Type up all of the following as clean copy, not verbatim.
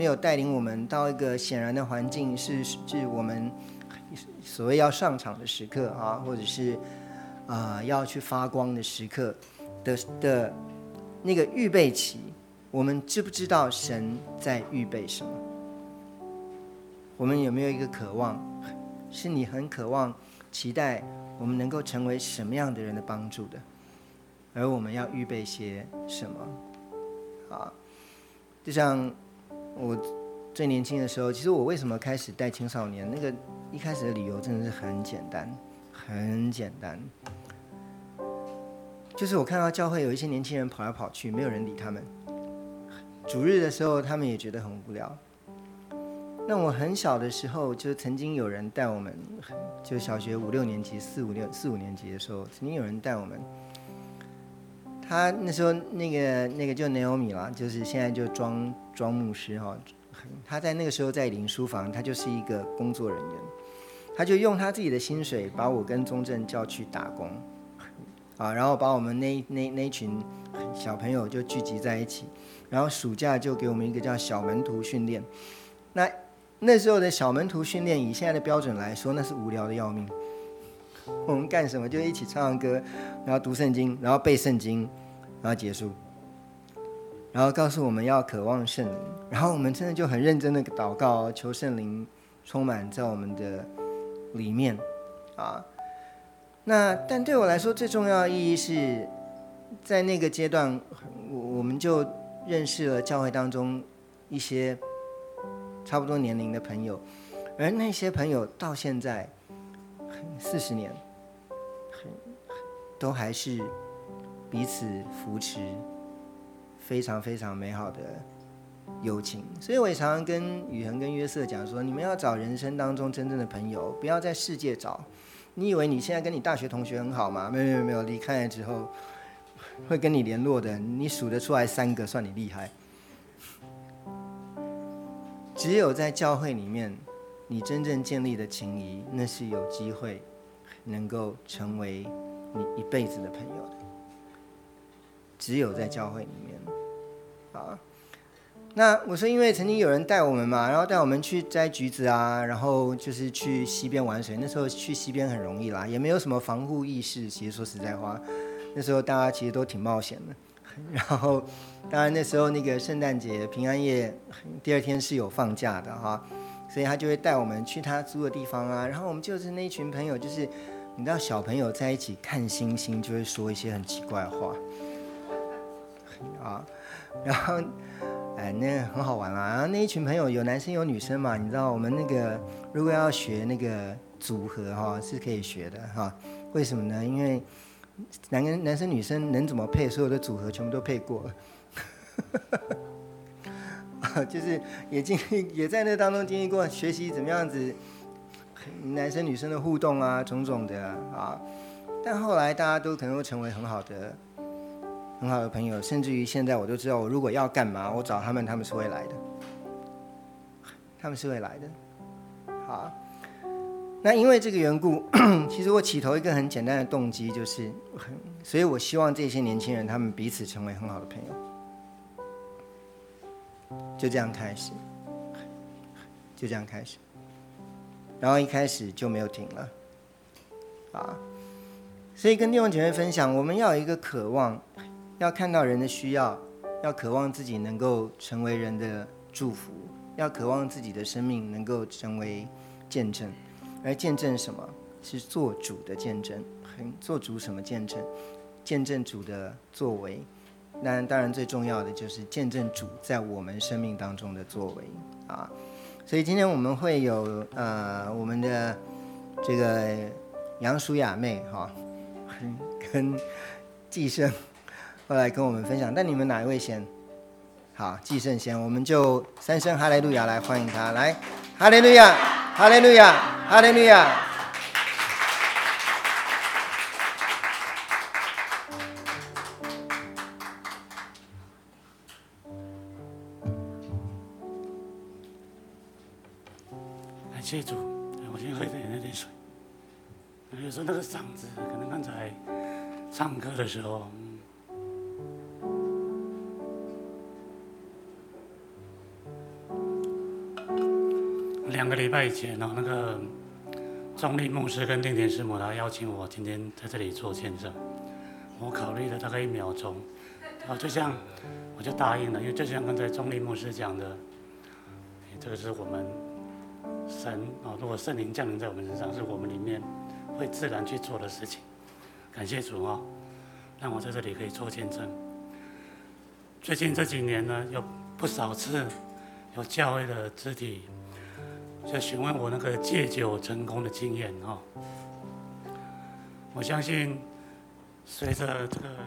没有带领我们到一个显然的环境，是我们所谓要上场的时刻啊，或者是要去发光的时刻的那个预备期，我们知不知道神在预备什么？我们有没有一个渴望，是你很渴望期待我们能够成为什么样的人的帮助的，而我们要预备些什么啊？就像我最年轻的时候，其实我为什么开始带青少年，那个一开始的理由真的是很简单，很简单，就是我看到教会有一些年轻人跑来跑去，没有人理他们，主日的时候他们也觉得很无聊。那我很小的时候，就曾经有人带我们，就小学5、6年级、4、5年级的时候，曾经有人带我们。他那时候那个就 Naomi 啦，就是现在就庄牧师哈。他在那个时候在灵书房，他就是一个工作人员，他就用他自己的薪水把我跟宗正叫去打工，然后把我们那群小朋友就聚集在一起，然后暑假就给我们一个叫小门徒训练。那时候的小门徒训练，以现在的标准来说，那是无聊的要命。我们干什么？就一起唱歌，然后读圣经，然后背圣经，然后结束。然后告诉我们要渴望圣灵，然后我们真的就很认真的祷告，求圣灵充满在我们的里面啊。但对我来说最重要的意义是，在那个阶段，我们就认识了教会当中一些差不多年龄的朋友，而那些朋友到现在40年，都还是彼此扶持，非常非常美好的友情。所以我也常常跟宇恒跟约瑟讲说，你们要找人生当中真正的朋友，不要在世界找。你以为你现在跟你大学同学很好吗？没有，离开了之后会跟你联络的，你数得出来3个算你厉害。只有在教会里面，你真正建立的情谊，那是有机会能够成为你一辈子的朋友的。只有在教会里面啊。那我说，因为曾经有人带我们嘛，然后带我们去摘橘子啊，然后就是去溪边玩水。那时候去溪边很容易啦，也没有什么防护意识。其实说实在话，那时候大家其实都挺冒险的。然后，当然那时候那个圣诞节、平安夜第2天是有放假的哈，所以他就会带我们去他租的地方啊。然后我们就是那一群朋友，就是你知道小朋友在一起看星星，就会说一些很奇怪的话啊，然后那很好玩啦。然后那一群朋友有男生有女生嘛，你知道我们那个如果要学那个组合哈，是可以学的哈。为什么呢？因为男生女生能怎么配，所有的组合全部都配过了就是也在那当中经历过学习怎么样子男生女生的互动啊，种种的啊。但后来大家都可能会成为很好的朋友，甚至于现在我都知道，我如果要干嘛，我找他们是会来的，好。那因为这个缘故，其实我起头一个很简单的动机就是，所以我希望这些年轻人他们彼此成为很好的朋友，就这样开始，然后一开始就没有停了，所以跟弟兄姐妹分享，我们要有一个渴望，要看到人的需要，要渴望自己能够成为人的祝福，要渴望自己的生命能够成为见证。而见证什么？是做主的见证。做主什么见证？见证主的作为。当然最重要的就是见证主在我们生命当中的作为啊。所以今天我们会有我们的这个杨淑雅妹哈，跟季胜后来跟我们分享。但你们哪一位先？好，季胜先，我们就3声哈利路亚来欢迎他。来，哈利路亚，哈利路亚，哈利路亚。 感谢主，我先喝一点水。有时候那个嗓子，可能刚才唱歌的时候， 2个礼拜以前那个中立牧师跟令田师母他邀请我今天在这里做见证，我考虑了大概1秒钟，就像我就答应了，因为就像刚才中立牧师讲的，这个是我们神如果圣灵降临在我们身上，是我们里面会自然去做的事情。感谢主让我在这里可以做见证。最近这几年呢，有不少次有教会的肢体就询问我那个戒酒成功的经验我相信随着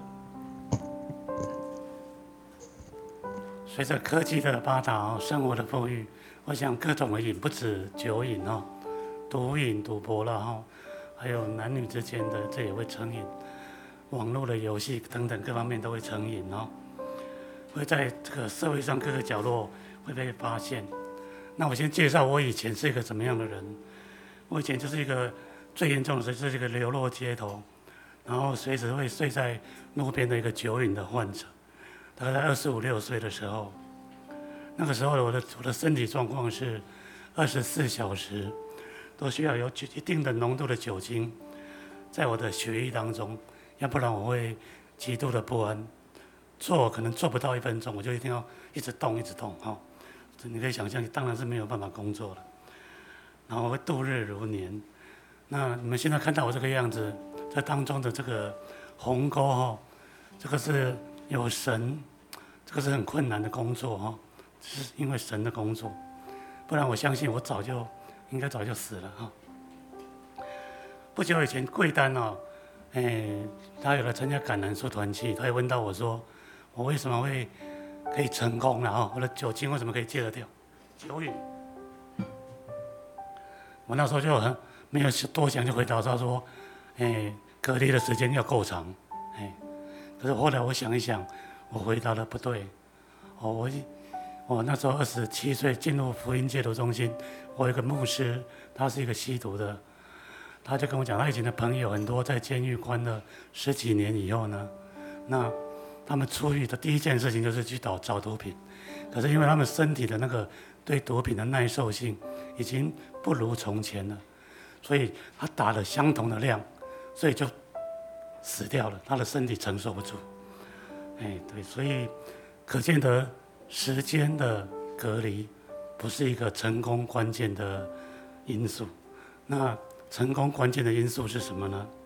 科技的发达生活的富裕，我想各种的瘾不止酒瘾毒瘾、赌博了还有男女之间的这也会成瘾，网络的游戏等等各方面都会成瘾会在这个社会上各个角落会被发现。那我先介绍我以前是一个怎么样的人。我以前就是一个最严重的是一个流落街头，然后随时会睡在路边的一个酒瘾的患者。大概在25、26岁的时候，那个时候我的身体状况是24小时都需要有一定的浓度的酒精在我的血液当中，要不然我会极度的不安，可能做不到1分钟，我就一定要一直动你可以想象，你当然是没有办法工作了，然后会度日如年。那你们现在看到我这个样子，这当中的这个鸿沟这个是有神，这个是很困难的工作是因为神的工作，不然我相信我应该早就死了不久以前贵丹他有来参加橄榄树团契，他也问到我说，我为什么会可以成功了我的酒精为什么可以戒得掉？酒瘾。我那时候就没有多想，就回答他说，隔离的时间要够长，可是后来我想一想，我回答的不对，我那时候27岁进入福音戒毒中心，我有一个牧师，他是一个吸毒的，他就跟我讲，他以前的朋友很多在监狱关了10几年以后呢，那他们出狱的第一件事情就是去找毒品，可是因为他们身体的那个对毒品的耐受性已经不如从前了，所以他打了相同的量，所以就死掉了，他的身体承受不住。对，所以可见得时间的隔离不是一个成功关键的因素。那成功关键的因素是什么呢？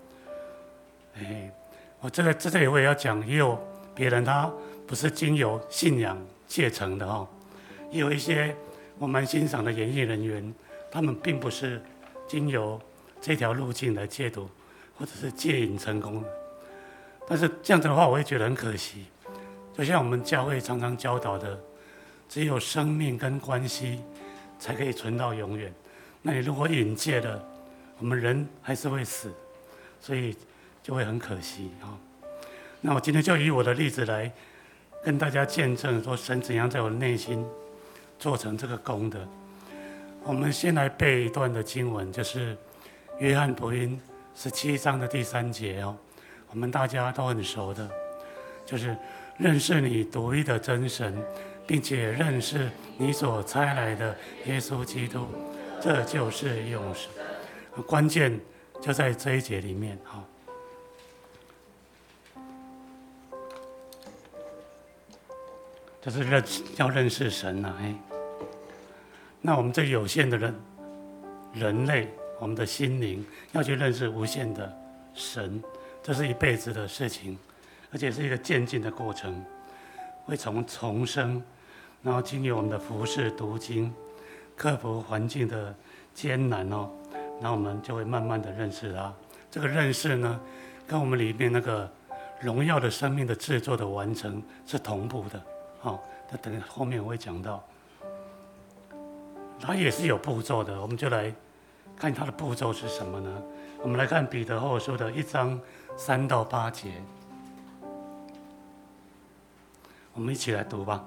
我在这里我也要讲，也有别人他不是经由信仰戒成的也有一些我蛮欣赏的演艺人员，他们并不是经由这条路径来戒毒或者是戒瘾成功的。但是这样子的话，我会觉得很可惜。就像我们教会常常教导的，只有生命跟关系才可以存到永远。那你如果瘾戒了，我们人还是会死，所以就会很可惜那我今天就以我的例子来跟大家见证，说神怎样在我的内心做成这个功德。我们先来背一段的经文，就是约翰福音17章的第3节我们大家都很熟的，就是认识你独一的真神，并且认识你所差来的耶稣基督，这就是永生。关键就在这一节里面就是要认识神那我们这有限的人类，我们的心灵要去认识无限的神，这是一辈子的事情，而且是一个渐进的过程，会从重生，然后经由我们的服事、读经、克服环境的艰难然后我们就会慢慢的认识他。这个认识呢，跟我们里面那个荣耀的生命的制作的完成是同步的那等后面我会讲到，它也是有步骤的，我们就来看它的步骤是什么呢？我们来看彼得后书的1章3到8节，我们一起来读吧。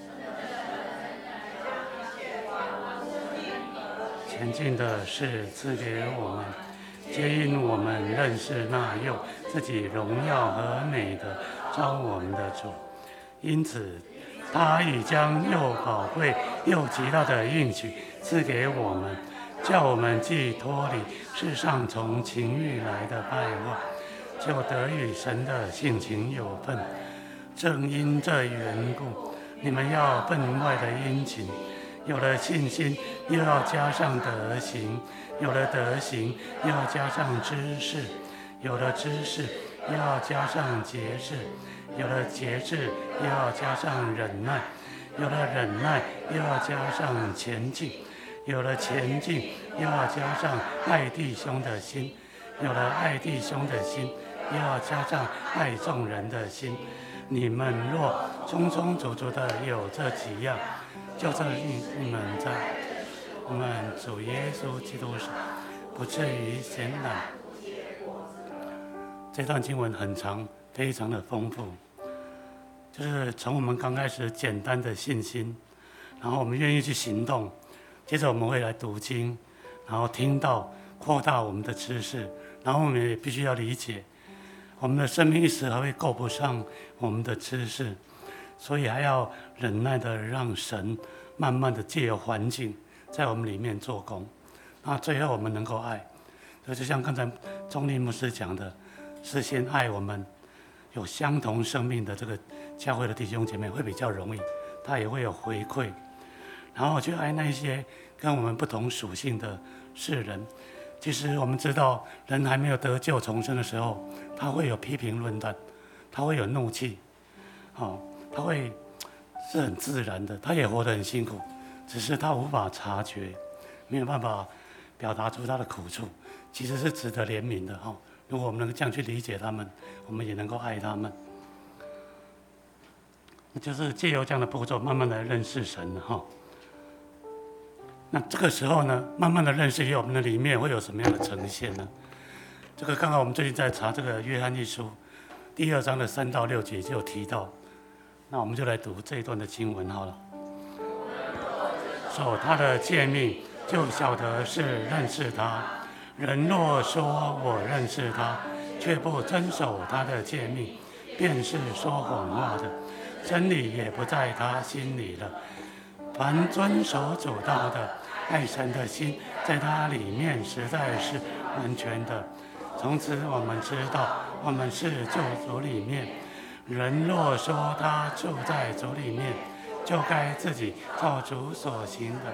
前进的是赐给我们，皆因我们认识那用自己荣耀和美的召我们的主，因此他已将又宝贵又极大的应许赐给我们，叫我们既脱离世上从情欲来的败坏，就得与神的性情有份。正因这缘故，你们要分外的殷勤，有了信心，又要加上德行；有了德行，又要加上知识；有了知识，又要加上节制；有了节制，又要加上忍耐；有了忍耐，又要加上前进；有了前进，又要加上爱弟兄的心；有了爱弟兄的心，又要加上爱众人的心。你们若充充足足的有这几样，就这你们在我们主耶稣基督上不至于显懒。这段经文很长，非常的丰富，就是从我们刚开始简单的信心，然后我们愿意去行动，接着我们会来读经，然后听到扩大我们的知识，然后我们也必须要理解，我们的生命一时还会够不上我们的知识，所以还要忍耐的让神慢慢的借由环境在我们里面做工，那最后我们能够爱。就像刚才钟立牧师讲的，是先爱我们有相同生命的这个教会的弟兄姐妹会比较容易，他也会有回馈，然后去爱那些跟我们不同属性的世人。其实我们知道，人还没有得救重生的时候，他会有批评论断，他会有怒气，他会是很自然的，他也活得很辛苦，只是他无法察觉，没有办法表达出他的苦处，其实是值得怜悯的。如果我们能这样去理解他们，我们也能够爱他们。就是借由这样的步骤，慢慢的认识神哈。那这个时候呢，慢慢的认识，我们的里面会有什么样的呈现呢？这个刚刚我们最近在查这个约翰一书第2章的3到6节就有提到，那我们就来读这一段的经文好了。守他的诫命，就晓得是认识他。人若说我认识他，却不遵守他的诫命，便是说谎话的，真理也不在他心里了。凡遵守主道的，爱神的心在他里面实在是完全的。从此我们知道，我们是救主里面。人若说他住在主里面，就该自己照主所行的。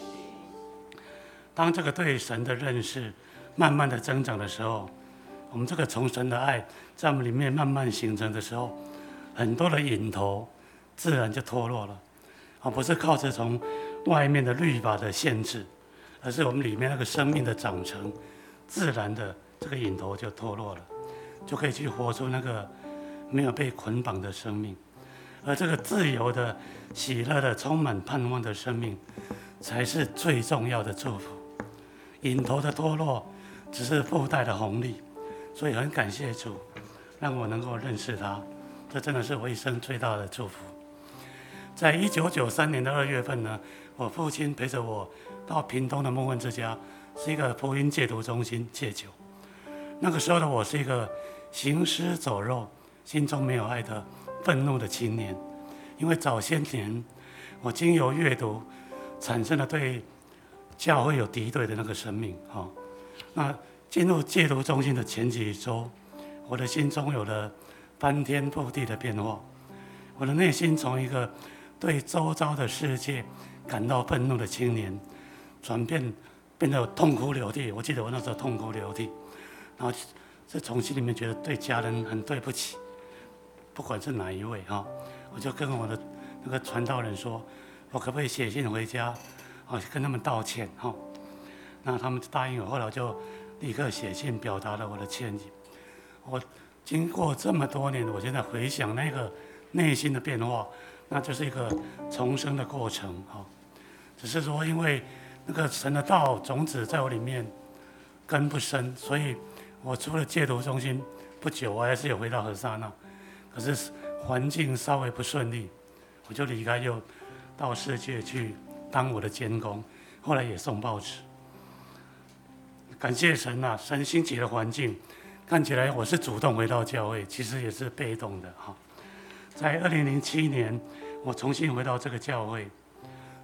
当这个对神的认识慢慢的增长的时候，我们这个从神的爱在我们里面慢慢形成的时候，很多的瘾头自然就脱落了。不是靠着从外面的律法的限制，而是我们里面那个生命的长成，自然的这个瘾头就脱落了，就可以去活出那个没有被捆绑的生命。而这个自由的、喜乐的、充满盼望的生命，才是最重要的祝福。瘾头的脱落只是附带的红利，所以很感谢主，让我能够认识他，这真的是我一生最大的祝福。在1993年的2月份呢，我父亲陪着我到屏东的梦问之家，是一个福音戒毒中心戒酒。那个时候的我是一个行尸走肉、心中没有爱的愤怒的青年，因为早些年我经由阅读产生了对教会有敌对的那个生命。那进入戒毒中心的前几周，我的心中有了翻天覆地的变化，我的内心从一个对周遭的世界感到愤怒的青年，变得痛哭流涕。我记得我那时候痛哭流涕，然后是从心里面觉得对家人很对不起，不管是哪一位我就跟我的那个传道人说，我可不可以写信回家，跟他们道歉那他们答应我，后来我就立刻写信表达了我的歉意。我经过这么多年，我现在回想那个内心的变化，那就是一个重生的过程只是说因为那个神的道种子在我里面根不深，所以我出了戒毒中心不久，我还是有回到和撒那，可是环境稍微不顺利，我就离开，又到世界去当我的监工，后来也送报纸。感谢神神兴起的环境，看起来我是主动回到教会，其实也是被动的在2007年，我重新回到这个教会，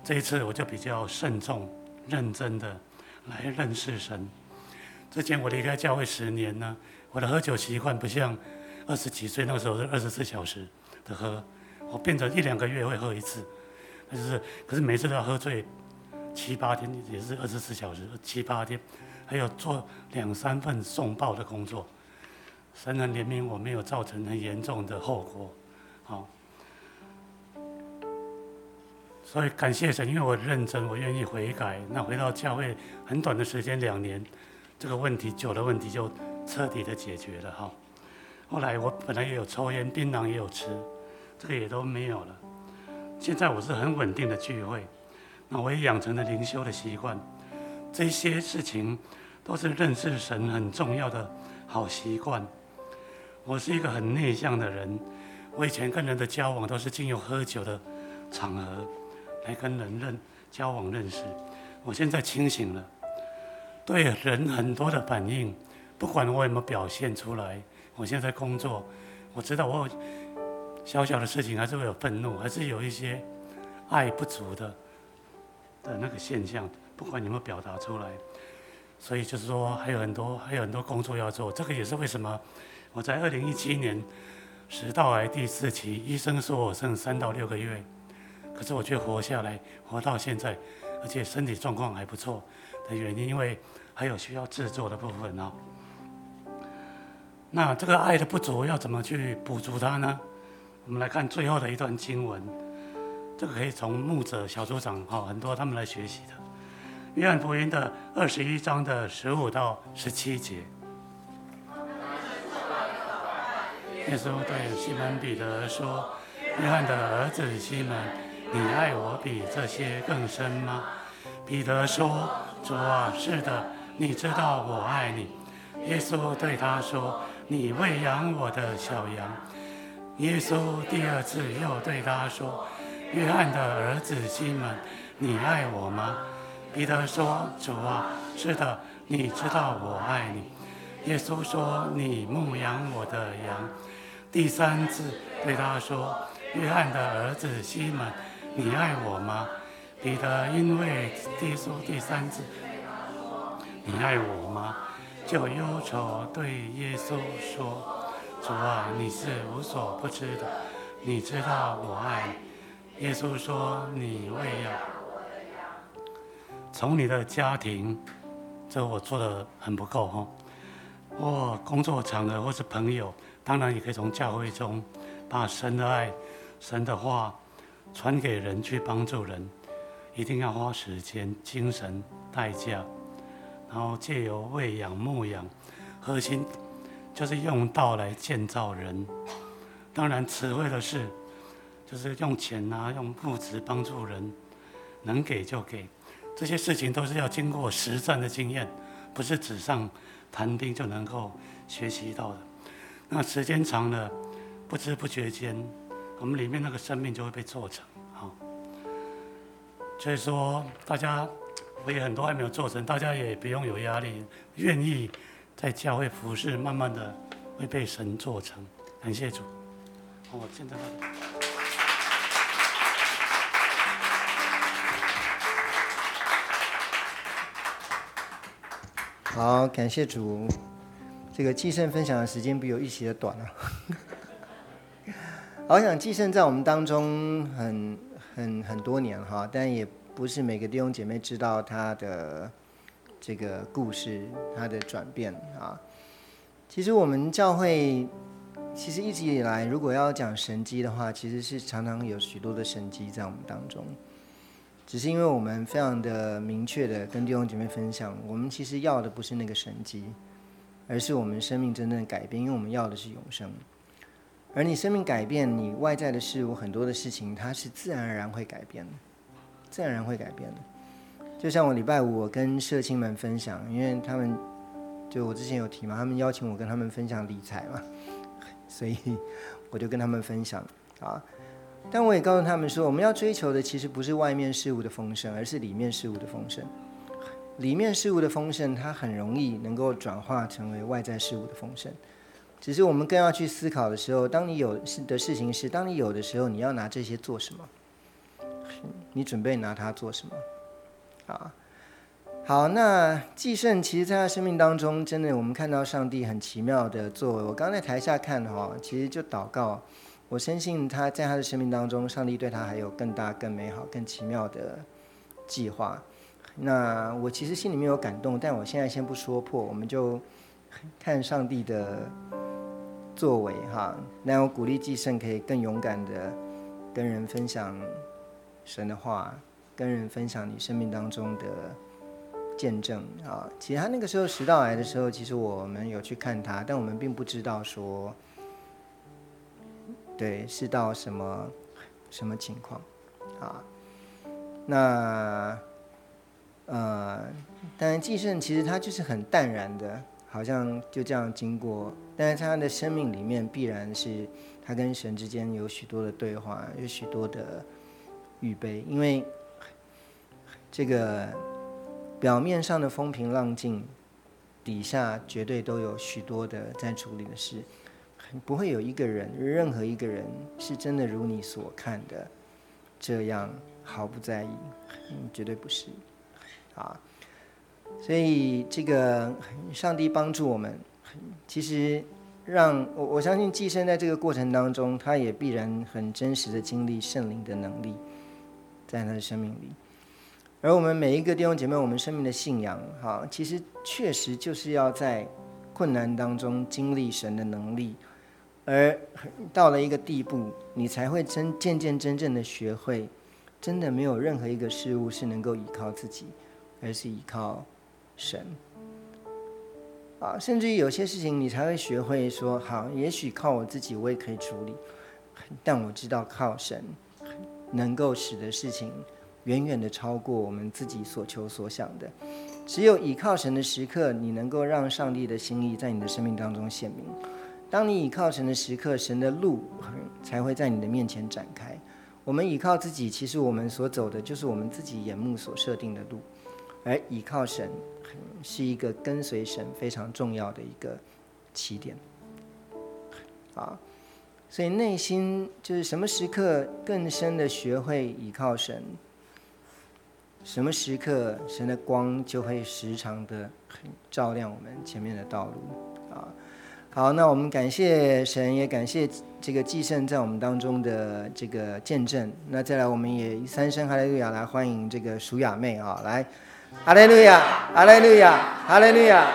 这一次我就比较慎重、认真的来认识神。之前我离开教会10年呢，我的喝酒习惯不像20几岁那个时候是24小时的喝，我变成1-2个月会喝一次，可是每次都要喝醉7、8天，也是24小时7、8天，还有做2、3份送报的工作。神很怜悯我，没有造成很严重的后果，好。所以感谢神，因为我认真，我愿意悔改。那回到教会很短的时间2年，这个问题酒的问题就彻底的解决了哈。后来我本来也有抽烟，槟榔也有吃，这个也都没有了。现在我是很稳定的聚会，那我也养成了灵修的习惯。这些事情都是认识神很重要的好习惯。我是一个很内向的人，我以前跟人的交往都是经由喝酒的场合来跟人交往认识。我现在清醒了，对人很多的反应，不管我有没有表现出来，我现在工作，我知道我小小的事情还是会有愤怒，还是有一些爱不足的那个现象，不管有没有表达出来。所以就是说还有很多工作要做。这个也是为什么我在2017年食道癌第4期，医生说我剩3到6个月，可是我却活下来，活到现在，而且身体状况还不错的原因，因为还有需要制作的部分哦。那这个爱的不足要怎么去补足它呢？我们来看最后的一段经文，这个可以从牧者、小组长很多他们来学习的。约翰福音的21章的15到17节。耶稣对西门彼得说：“约翰的儿子西门，你爱我比这些更深吗？”彼得说：“主啊，是的，你知道我爱你。”耶稣对他说：“你喂养我的小羊。”耶稣第2次又对他说：“约翰的儿子西门，你爱我吗？”彼得说：“主啊，是的，你知道我爱你。”耶稣说：“你牧养我的羊。”第3次对他说：“约翰的儿子西门，你爱我吗？”彼得因为说第3次“你爱我吗”，就忧愁对耶稣说：“主啊，你是无所不知的，你知道我爱你。”耶稣说：“你喂养。”从你的家庭，这我做的很不够哈。或工作场合，或是朋友，当然也可以从教会中把神的爱、神的话传给人，去帮助人。一定要花时间、精神、代价，然后借由喂养、牧养，核心就是用道来建造人。当然，词汇的事就是用钱啊，用物质帮助人，能给就给。这些事情都是要经过实战的经验，不是纸上谈兵就能够学习到的。那时间长了，不知不觉间，我们里面那个生命就会被做成。所以说，大家我也很多还没有做成，大家也不用有压力，愿意在教会服事，慢慢的会被神做成。感谢主。我现在好，感谢主。这个继圣分享的时间比我预期的短啊。好想继圣在我们当中很多年哈，但也不是每个弟兄姐妹知道他的这个故事，他的转变啊。其实我们教会其实一直以来，如果要讲神迹的话，其实是常常有许多的神迹在我们当中。只是因为我们非常的明确的跟弟兄姐妹分享，我们其实要的不是那个神迹，而是我们生命真正的改变，因为我们要的是永生。而你生命改变，你外在的事物很多的事情，它是自然而然会改变的，自然而然会改变的。就像我礼拜5我跟社青们分享，因为他们就我之前有提嘛，他们邀请我跟他们分享理财嘛，所以我就跟他们分享啊。但我也告诉他们说，我们要追求的其实不是外面事物的丰盛，而是里面事物的丰盛。里面事物的丰盛，它很容易能够转化成为外在事物的丰盛。只是我们更要去思考的时候，当你有的事情是，当你有的时候，你要拿这些做什么？ 你准备拿它做什么？啊，好，那季圣其实在他生命当中，真的我们看到上帝很奇妙的作为。我刚在台下看其实就祷告，我深信他在他的生命当中，上帝对他还有更大、更美好、更奇妙的计划。那我其实心里面有感动，但我现在先不说破，我们就看上帝的作为哈。那我鼓励季圣可以更勇敢的跟人分享神的话，跟人分享你生命当中的见证啊。其实他那个时候食道癌的时候，其实我们有去看他，但我们并不知道说，对，是到什么情况啊。那当然季圣其实他就是很淡然的，好像就这样经过，但是他的生命里面必然是他跟神之间有许多的对话，有许多的预备，因为这个表面上的风平浪静，底下绝对都有许多的在处理的事，不会有一个人，任何一个人是真的如你所看的这样毫不在意，绝对不是啊。所以这个上帝帮助我们，其实让我相信季圣在这个过程当中，他也必然很真实的经历圣灵的能力在他的生命里。而我们每一个弟兄姐妹，我们生命的信仰其实确实就是要在困难当中经历神的能力，而到了一个地步，你才会渐渐真正的学会，真的没有任何一个事物是能够依靠自己，而是依靠神甚至于有些事情你才会学会说，好，也许靠我自己我也可以处理，但我知道靠神能够使得事情远远的超过我们自己所求所想的。只有倚靠神的时刻，你能够让上帝的心意在你的生命当中显明。当你倚靠神的时刻，神的路才会在你的面前展开。我们倚靠自己，其实我们所走的就是我们自己眼目所设定的路，而倚靠神是一个跟随神非常重要的一个起点所以内心就是什么时刻更深的学会倚靠神，什么时刻神的光就会时常的照亮我们前面的道路好，那我们感谢神，也感谢这个季圣在我们当中的这个见证。那再来我们也以三声哈利路亚来欢迎这个舒雅妹来，哈利路亚，哈利路亚，哈利路亚。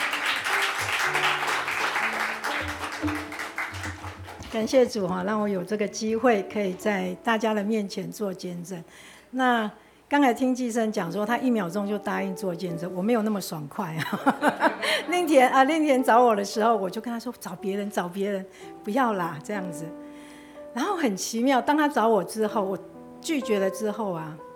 感谢主让我有这个机会可以在大家的面前做见证。那刚才听季圣讲说他1秒钟就答应做见证，我没有那么爽快令田找我的时候，我就跟他说找别人，不要啦这样子。然后很奇妙，当他找我之后，我拒绝了之后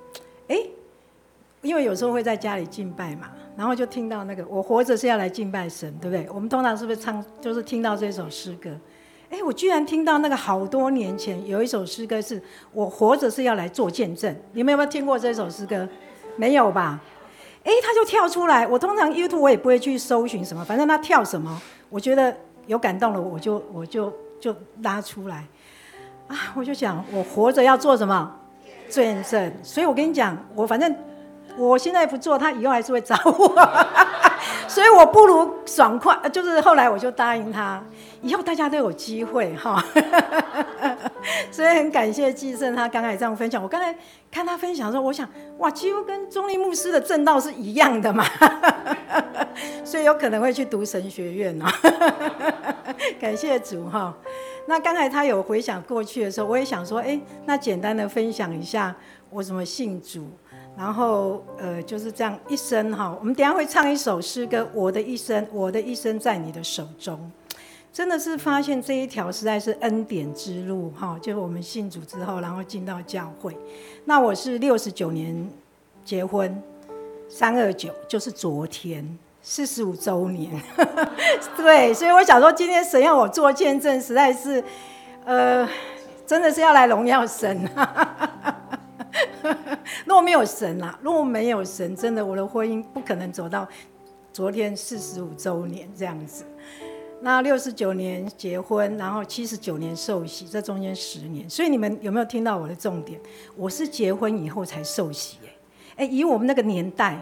因为有时候会在家里敬拜嘛，然后就听到那个我活着是要来敬拜神，对不对？我们通常是不是唱，就是听到这首诗歌？我居然听到那个好多年前有一首诗歌是我活着是要来做见证，你们有没有听过这首诗歌？没有吧？他就跳出来，我通常 YouTube 我也不会去搜寻什么，反正他跳什么，我觉得有感动了，我就拉出来我就想我活着要做什么见证，所以我跟你讲，反正我现在不做，他以后还是会找我所以我不如爽快，就是后来我就答应他，以后大家都有机会所以很感谢季圣他刚才这样分享。我刚才看他分享的时候，我想哇，几乎跟中立牧师的正道是一样的嘛所以有可能会去读神学院感谢主那刚才他有回想过去的时候，我也想说那简单的分享一下我怎么信主，然后就是这样一生我们等一下会唱一首诗歌，我的一生在你的手中。真的是发现这一条实在是恩典之路就是我们信主之后，然后进到教会。那我是69年结婚，329就是昨天45周年对，所以我想说今天神要我做见证，实在是真的是要来荣耀神如果没有神真的我的婚姻不可能走到昨天45周年这样子。 那69年结婚，然后79年受洗，这中间10年。所以你们有没有听到我的重点？我是结婚以后才受洗以我们那个年代，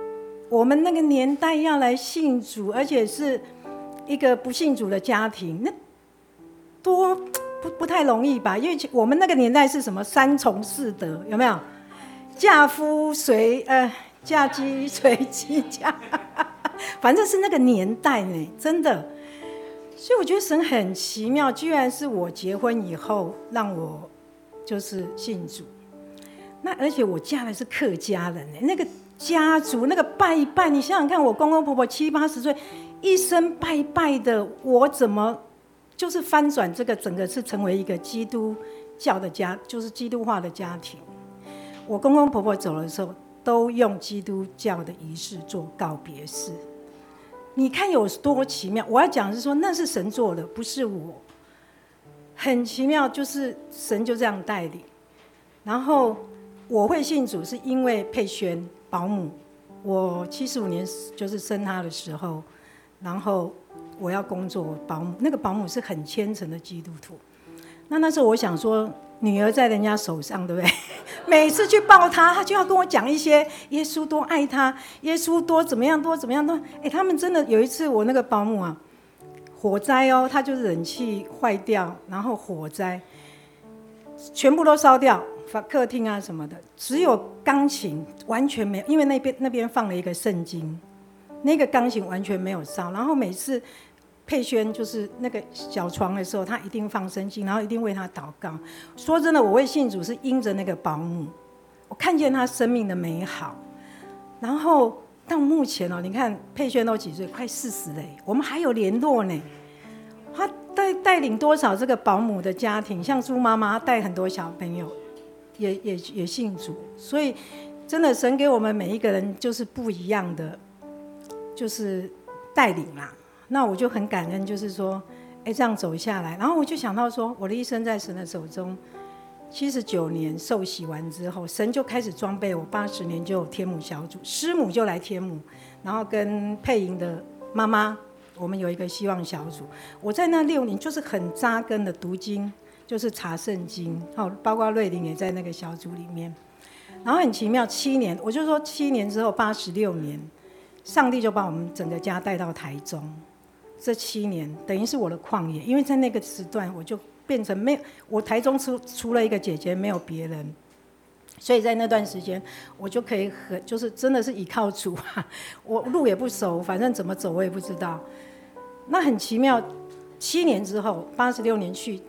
要来信主，而且是一个不信主的家庭，那多不太容易吧？因为我们那个年代是什么3从4德，有没有？嫁夫随嫁鸡随鸡嫁，反正是那个年代呢，真的。所以我觉得神很奇妙，居然是我结婚以后让我就是信主。那而且我嫁的是客家人，那个家族那个拜一拜，你想想看，我公公婆婆70、80岁，一生拜拜的，我怎么就是翻转这个整个是成为一个基督教的家，就是基督化的家庭。我公公婆婆走的时候，都用基督教的仪式做告别式。你看有多奇妙！我要讲的是说，那是神做的，不是我。很奇妙，就是神就这样带领。然后我会信主，是因为佩萱保姆。我75年就是生她的时候，然后我要工作，保姆那个保姆是很虔诚的基督徒。那时候我想说，女儿在人家手上，对不对？每次去抱她，她就要跟我讲一些耶稣多爱她，耶稣多怎么样，多怎么样，多。他们真的有一次，我那个保姆啊，火灾哦，她就是冷气坏掉，然后火灾，全部都烧掉，客厅啊什么的，只有钢琴完全没有，因为那边放了一个圣经，那个钢琴完全没有烧。然后每次佩萱就是那个小床的时候，他一定放圣经，然后一定为他祷告。说真的，我为信主是因着那个保姆，我看见他生命的美好。然后到目前你看佩萱都几岁，快40了，我们还有联络呢。他带领多少这个保姆的家庭，像猪妈妈带很多小朋友，也信主。所以真的神给我们每一个人就是不一样的，就是带领啦。那我就很感恩，就是说，这样走下来，然后我就想到说，我的一生在神的手中。79年受洗完之后，神就开始装备我，80年就有天母小组，师母就来天母，然后跟佩莹的妈妈，我们有一个希望小组。我在那6年就是很扎根的读经，就是查圣经，包括瑞玲也在那个小组里面。然后很奇妙，7年，我就说7年之后，86年，上帝就把我们整个家带到台中。这7年等于是我的旷野，因为在那个时段我就变成没有，我台中除了一个姐姐没有别人，所以在那段时间我就可以就是真的是依靠主啊，我路也不熟，反正怎么走我也不知道。那很奇妙，7年之后，86年去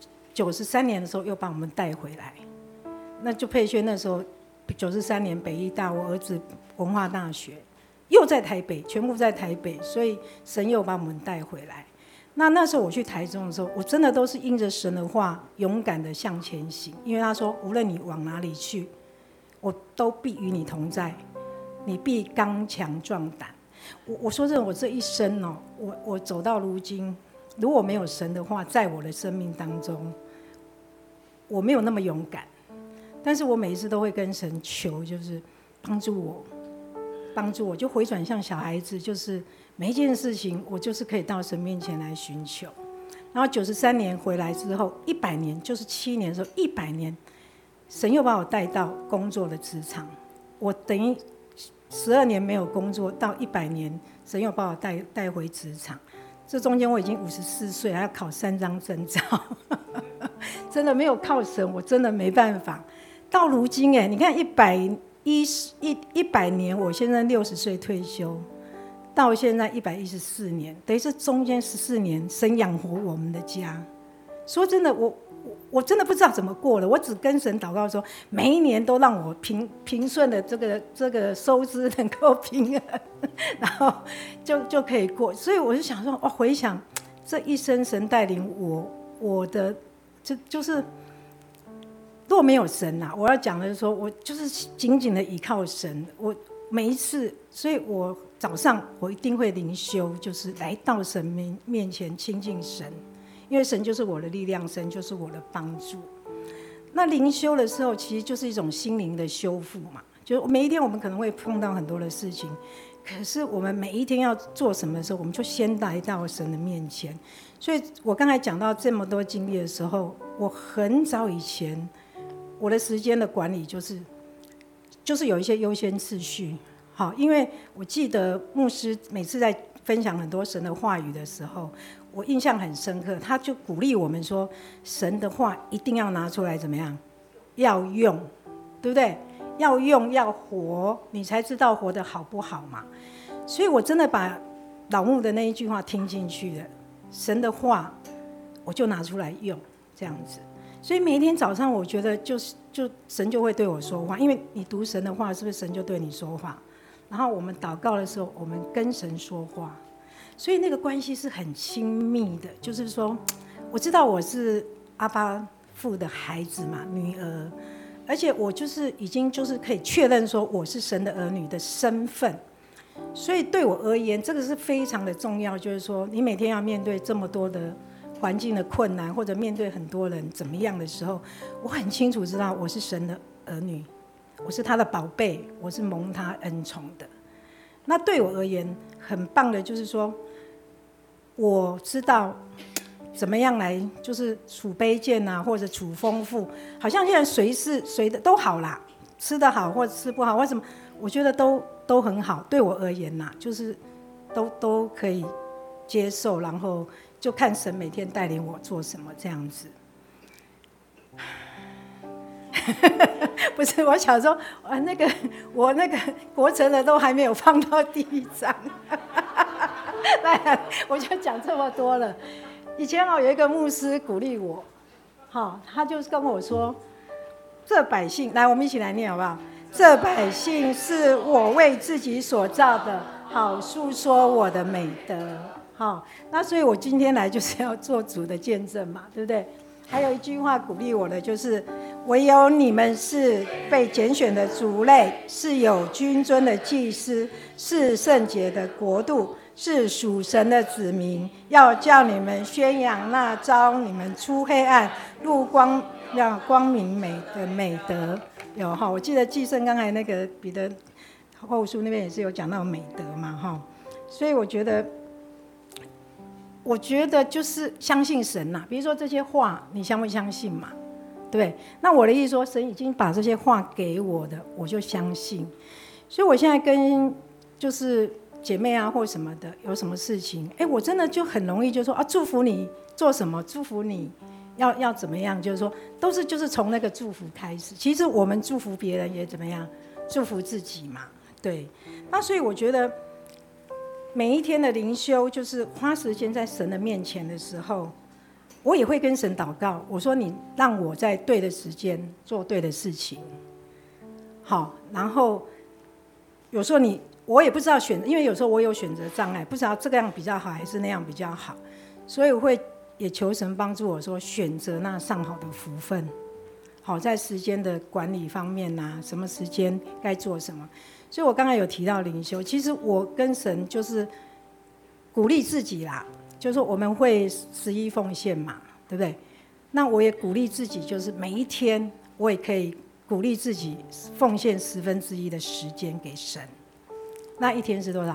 ，93年的时候又把我们带回来。那就佩萱那时候93年北医大，我儿子文化大学。又在台北，全部在台北，所以神又把我们带回来。那时候我去台中的时候，我真的都是因着神的话，勇敢的向前行。因为他说，无论你往哪里去，我都必与你同在，你必刚强壮胆。我说真的，我这一生我走到如今，如果没有神的话，在我的生命当中，我没有那么勇敢。但是我每一次都会跟神求，就是帮助我，就回转向小孩子，就是每一件事情，我就是可以到神面前来寻求。然后93年回来之后，100年，就是7年的时候，100年，神又把我带到工作的职场。我等于12年没有工作，到100年，神又把我带回职场。这中间我已经54岁，还要考3张证照，真的没有靠神，我真的没办法。到如今你看100年，我现在60岁退休，到现在114年，等于是中间14年，神养活我们的家。说真的，我真的不知道怎么过了，我只跟神祷告说，每一年都让我平顺的这个收支能够平衡，然后就可以过。所以我就想说，回想这一生神带领我的就是若没有神我要讲的是说，我就是紧紧的依靠神。我每一次，所以我早上我一定会灵修，就是来到神面前亲近神，因为神就是我的力量，神就是我的帮助。那灵修的时候，其实就是一种心灵的修复嘛， 就每一天我们可能会碰到很多的事情，可是我们每一天要做什么的时候，我们就先来到神的面前。所以我刚才讲到这么多经历的时候，我很早以前我的时间的管理就是有一些优先次序。好，因为我记得牧师每次在分享很多神的话语的时候，我印象很深刻，他就鼓励我们说，神的话一定要拿出来怎么样，要用，对不对？要用要活，你才知道活得好不好嘛。所以我真的把老牧的那一句话听进去了，神的话我就拿出来用，这样子。所以每一天早上我觉得就神就会对我说话，因为你读神的话，是不是神就对你说话？然后我们祷告的时候，我们跟神说话，所以那个关系是很亲密的。就是说，我知道我是阿爸父的孩子嘛，女儿，而且我就是已经就是可以确认说我是神的儿女的身份。所以对我而言，这个是非常的重要。就是说，你每天要面对这么多的环境的困难，或者面对很多人怎么样的时候，我很清楚知道我是神的儿女。我是他的宝贝，我是蒙他恩宠的。那对我而言很棒的就是说，我知道怎么样来就是处卑贱啊，或者处丰富，好像现在随的都好啦，吃得好或者吃不好，为什么？我觉得都很好。对我而言呐，就是都可以接受，然后就看神每天带领我做什么这样子。不是，我想说，我那个国城的都还没有放到第一章，来，我就讲这么多了。以前有一个牧师鼓励我，他就跟我说：“这百姓，来，我们一起来念好不好？这百姓是我为自己所造的，好述说我的美德。”好，那所以我今天来就是要做主的见证嘛，对不对？还有一句话鼓励我的就是。唯有你们是被拣选的族类，是有君尊的祭司，是圣洁的国度，是属神的子民，要叫你们宣扬那招你们出黑暗入光明的美德。有哈，我记得季圣刚才那个彼得后书那边也是有讲到美德嘛哈，所以我觉得就是相信神呐，比如说这些话，你相不相信嘛？对，那我的意思说，神已经把这些话给我的，我就相信。所以我现在跟就是姐妹啊或什么的，有什么事情，我真的就很容易就说啊，祝福你做什么，祝福你要怎么样，就是说都是就是从那个祝福开始。其实我们祝福别人也怎么样，祝福自己嘛。对，那所以我觉得每一天的灵修，就是花时间在神的面前的时候。我也会跟神祷告，我说你让我在对的时间做对的事情，好，然后有时候我也不知道选择，因为有时候我有选择障碍，不知道这个样比较好还是那样比较好，所以我会也求神帮助我说选择那上好的福分，好在时间的管理方面啊，什么时间该做什么，所以我刚才有提到灵修，其实我跟神就是鼓励自己啦。就是说我们会11奉献嘛，对不对？那我也鼓励自己，就是每一天我也可以鼓励自己奉献1/10的时间给神。那一天是多少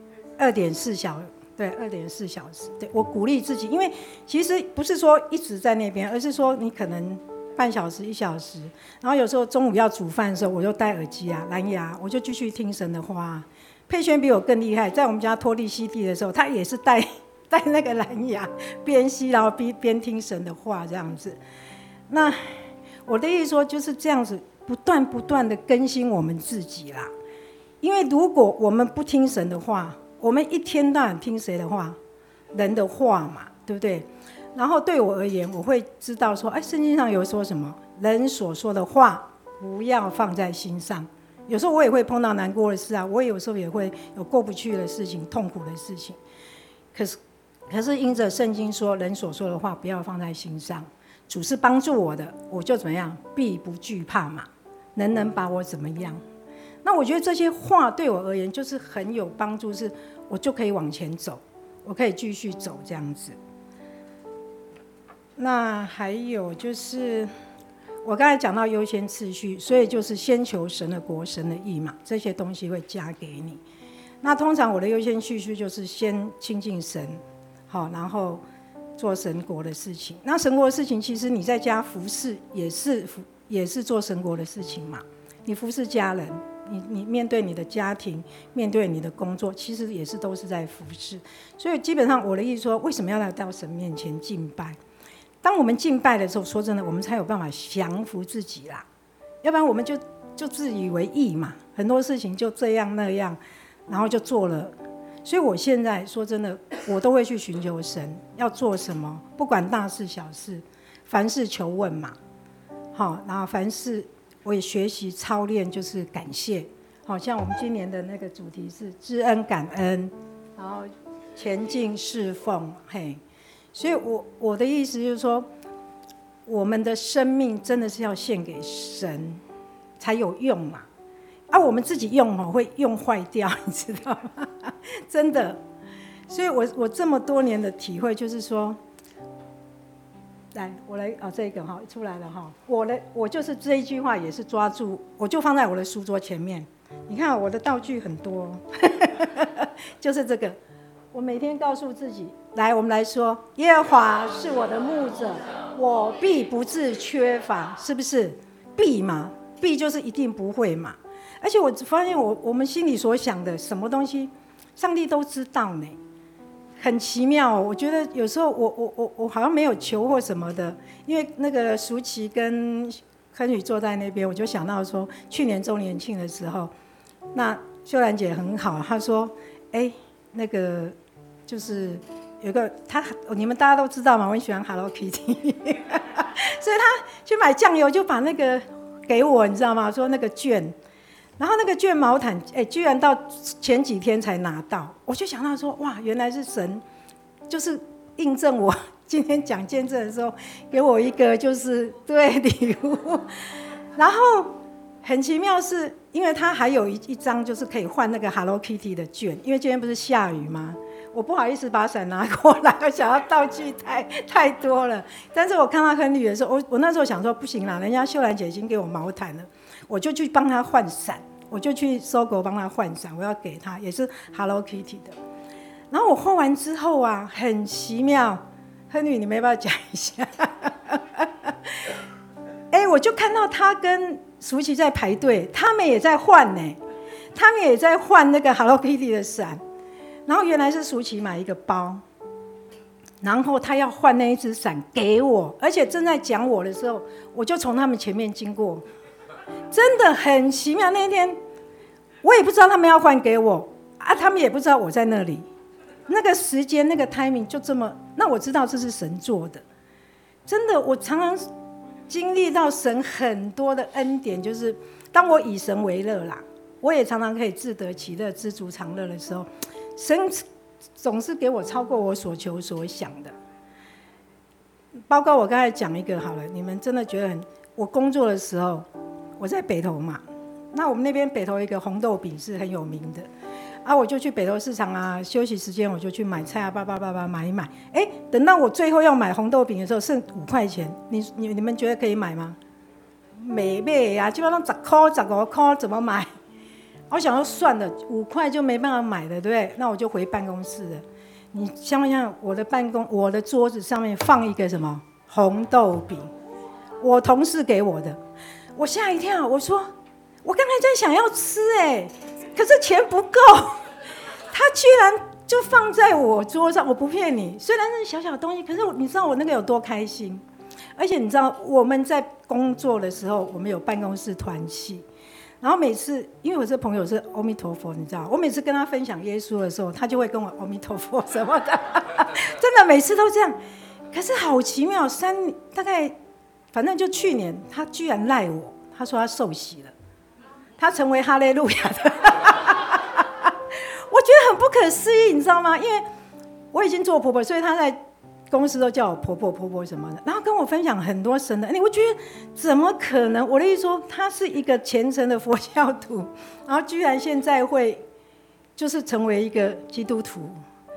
？2.4小时，对，2.4小时。对，我鼓励自己，因为其实不是说一直在那边，而是说你可能半小时、1小时，然后有时候中午要煮饭的时候，我就戴耳机啊、蓝牙，我就继续听神的话。佩萱比我更厉害，在我们家拖地吸地的时候，他也是戴那个蓝牙，边吸然后边听神的话这样子。那我的意思说就是这样子，不断的更新我们自己啦。因为如果我们不听神的话，我们一天到晚听谁的话？人的话嘛，对不对？然后对我而言，我会知道说，圣经上有说什么，人所说的话不要放在心上。有时候我也会碰到难过的事啊，我有时候也会有过不去的事情、痛苦的事情。可是因着圣经说，人所说的话不要放在心上。主是帮助我的，我就怎么样，必不惧怕嘛。人能把我怎么样？那我觉得这些话对我而言就是很有帮助，是我就可以往前走，我可以继续走这样子。那还有就是， 我刚才讲到优先次序，所以就是先求神的国、神的义嘛，这些东西会加给你。那通常我的优先次序就是先亲近神，好，然后做神国的事情。那神国的事情，其实你在家服侍也是做神国的事情嘛。你服侍家人，你面对你的家庭，面对你的工作，其实也是都是在服侍。所以基本上我的意思说，为什么要来到神面前敬拜？当我们敬拜的时候，说真的，我们才有办法降服自己啦。要不然我们就自以为义嘛，很多事情就这样那样，然后就做了。所以我现在说真的，我都会去寻求神要做什么，不管大事小事，凡事求问嘛。好，然后凡事我也学习操练，就是感谢。好像我们今年的那个主题是知恩感恩，然后前进侍奉，嘿。所以我的意思就是说，我们的生命真的是要献给神才有用嘛。我们自己用会用坏掉，你知道吗？真的。所以我这么多年的体会就是说，我来这个出来了哈，我就是这一句话也是抓住，我就放在我的书桌前面。你看我的道具很多，就是这个。我每天告诉自己，来，我们来说，耶和华是我的牧者，我必不致缺乏，是不是？必嘛，必就是一定不会嘛。而且我发现我们心里所想的什么东西，上帝都知道呢，很奇妙。我觉得有时候我好像没有求或什么的，因为那个舒淇跟亨宇坐在那边，我就想到说，去年周年庆的时候，那秀兰姐很好，她说，那个就是有个你们大家都知道嘛，我很喜欢 Hello Kitty， 所以他去买酱油就把那个给我，你知道吗？说那个券，然后那个券毛毯，居然到前几天才拿到，我就想到说，哇，原来是神，就是印证我今天讲见证的时候，给我一个就是对礼物，然后很奇妙是。因为它还有一张就是可以换那个 Hello Kitty 的券，因为今天不是下雨吗？我不好意思把伞拿过来，我想要道具太多了。但是我看到亨利的时候，我那时候想说不行啦，人家秀兰姐已经给我毛毯了，我就去帮她换伞，我就去搜狗帮她换伞，我要给她也是 Hello Kitty 的。然后我换完之后啊，很奇妙，亨利你们要不要讲一下？我就看到她跟舒淇在排队，他们也在换呢，他们也在换那个 Hello Kitty 的伞。然后原来是舒淇买一个包，然后他要换那一只伞给我，而且正在讲我的时候，我就从他们前面经过，真的很奇妙。那一天我也不知道他们要换给我他们也不知道我在那里，那个时间那个 timing 就这么，那我知道这是神做的，真的。我常常经历到神很多的恩典，就是当我以神为乐啦，我也常常可以自得其乐、知足常乐的时候，神总是给我超过我所求所想的。包括我刚才讲一个好了，你们真的觉得我工作的时候，我在北投嘛，那我们那边北投一个红豆饼是很有名的。我就去北投市场啊，休息时间我就去买菜啊，买一买。等到我最后要买红豆饼的时候，剩5块钱，你们觉得可以买吗？没买啊，基本上10块、15块怎么买？我想说算了，5块就没办法买了，对不对？那我就回办公室了。你想不想我的桌子上面放一个什么红豆饼？我同事给我的，我吓一跳，我说我刚才在想要吃可是钱不够，他居然就放在我桌上，我不骗你，虽然是小小的东西，可是你知道我那个有多开心。而且你知道我们在工作的时候，我们有办公室团契，然后每次因为我这朋友是阿弥陀佛，你知道，我每次跟他分享耶稣的时候，他就会跟我阿弥陀佛什么的，真的每次都这样。可是好奇妙，大概反正就去年，他居然赖我，他说他受洗了。他成为哈利路亚的我觉得很不可思议，你知道吗？因为我已经做婆婆，所以他在公司都叫我婆婆什么的，然后跟我分享很多神的我觉得怎么可能？我的意思说，他是一个虔诚的佛教徒，然后居然现在会就是成为一个基督徒。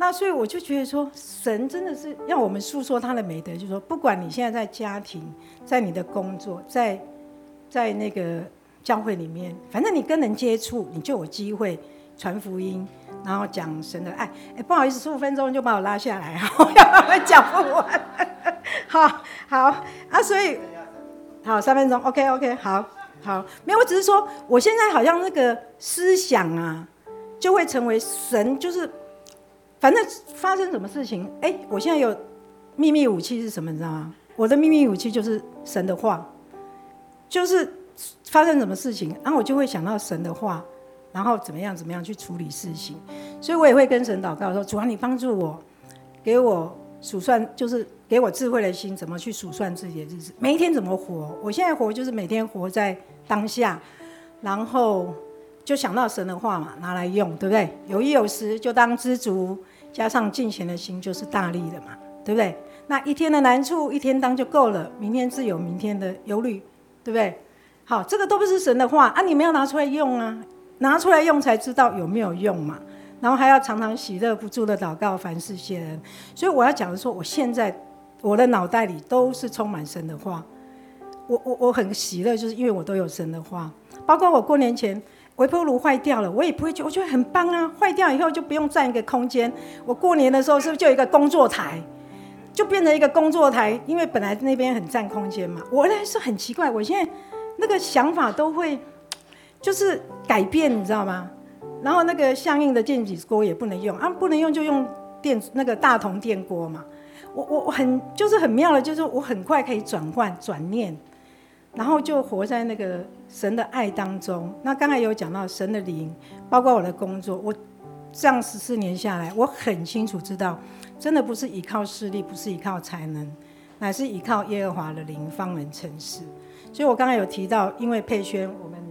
那所以我就觉得说，神真的是要我们诉说他的美德，就是说，不管你现在在家庭，在你的工作，在那个教会里面，反正你跟人接触，你就有机会传福音，然后讲神的爱。不好意思，15分钟就把我拉下来，要慢慢讲不完。好啊，所以好3分钟 ，OK， 好，没有，我只是说，我现在好像那个思想啊，就会成为神，就是反正发生什么事情，我现在有秘密武器是什么，你知道吗？我的秘密武器就是神的话，就是发生什么事情，然后我就会想到神的话，然后怎么样去处理事情，所以我也会跟神祷告说：主啊，你帮助我，给我数算，就是给我智慧的心，怎么去数算自己的日子，每一天怎么活。我现在活就是每天活在当下，然后就想到神的话嘛，拿来用，对不对？有衣有食就当知足，加上敬虔的心就是大力的嘛，对不对？那一天的难处一天当就够了，明天自有明天的忧虑，对不对？好，这个都不是神的话啊，你们要拿出来用啊，拿出来用才知道有没有用嘛。然后还要常常喜乐不住的祷告，凡事谢恩。所以我要讲的说，我现在我的脑袋里都是充满神的话，我很喜乐，就是因为我都有神的话。包括我过年前微波炉坏掉了，我也不会觉得，我觉得很棒啊，坏掉以后就不用占一个空间。我过年的时候是不是就有一个工作台，就变成一个工作台，因为本来那边很占空间嘛。我那是很奇怪，我现在那个想法都会就是改变，你知道吗？然后那个相应的电子锅也不能用啊，不能用就用那个大同电锅嘛。我很就是很妙的，就是我很快可以转念，然后就活在那个神的爱当中。那刚才有讲到神的灵，包括我的工作，我这样14年下来，我很清楚知道，真的不是依靠势力，不是依靠才能，乃是依靠耶和华的灵方能成事。所以我刚才有提到，因为佩萱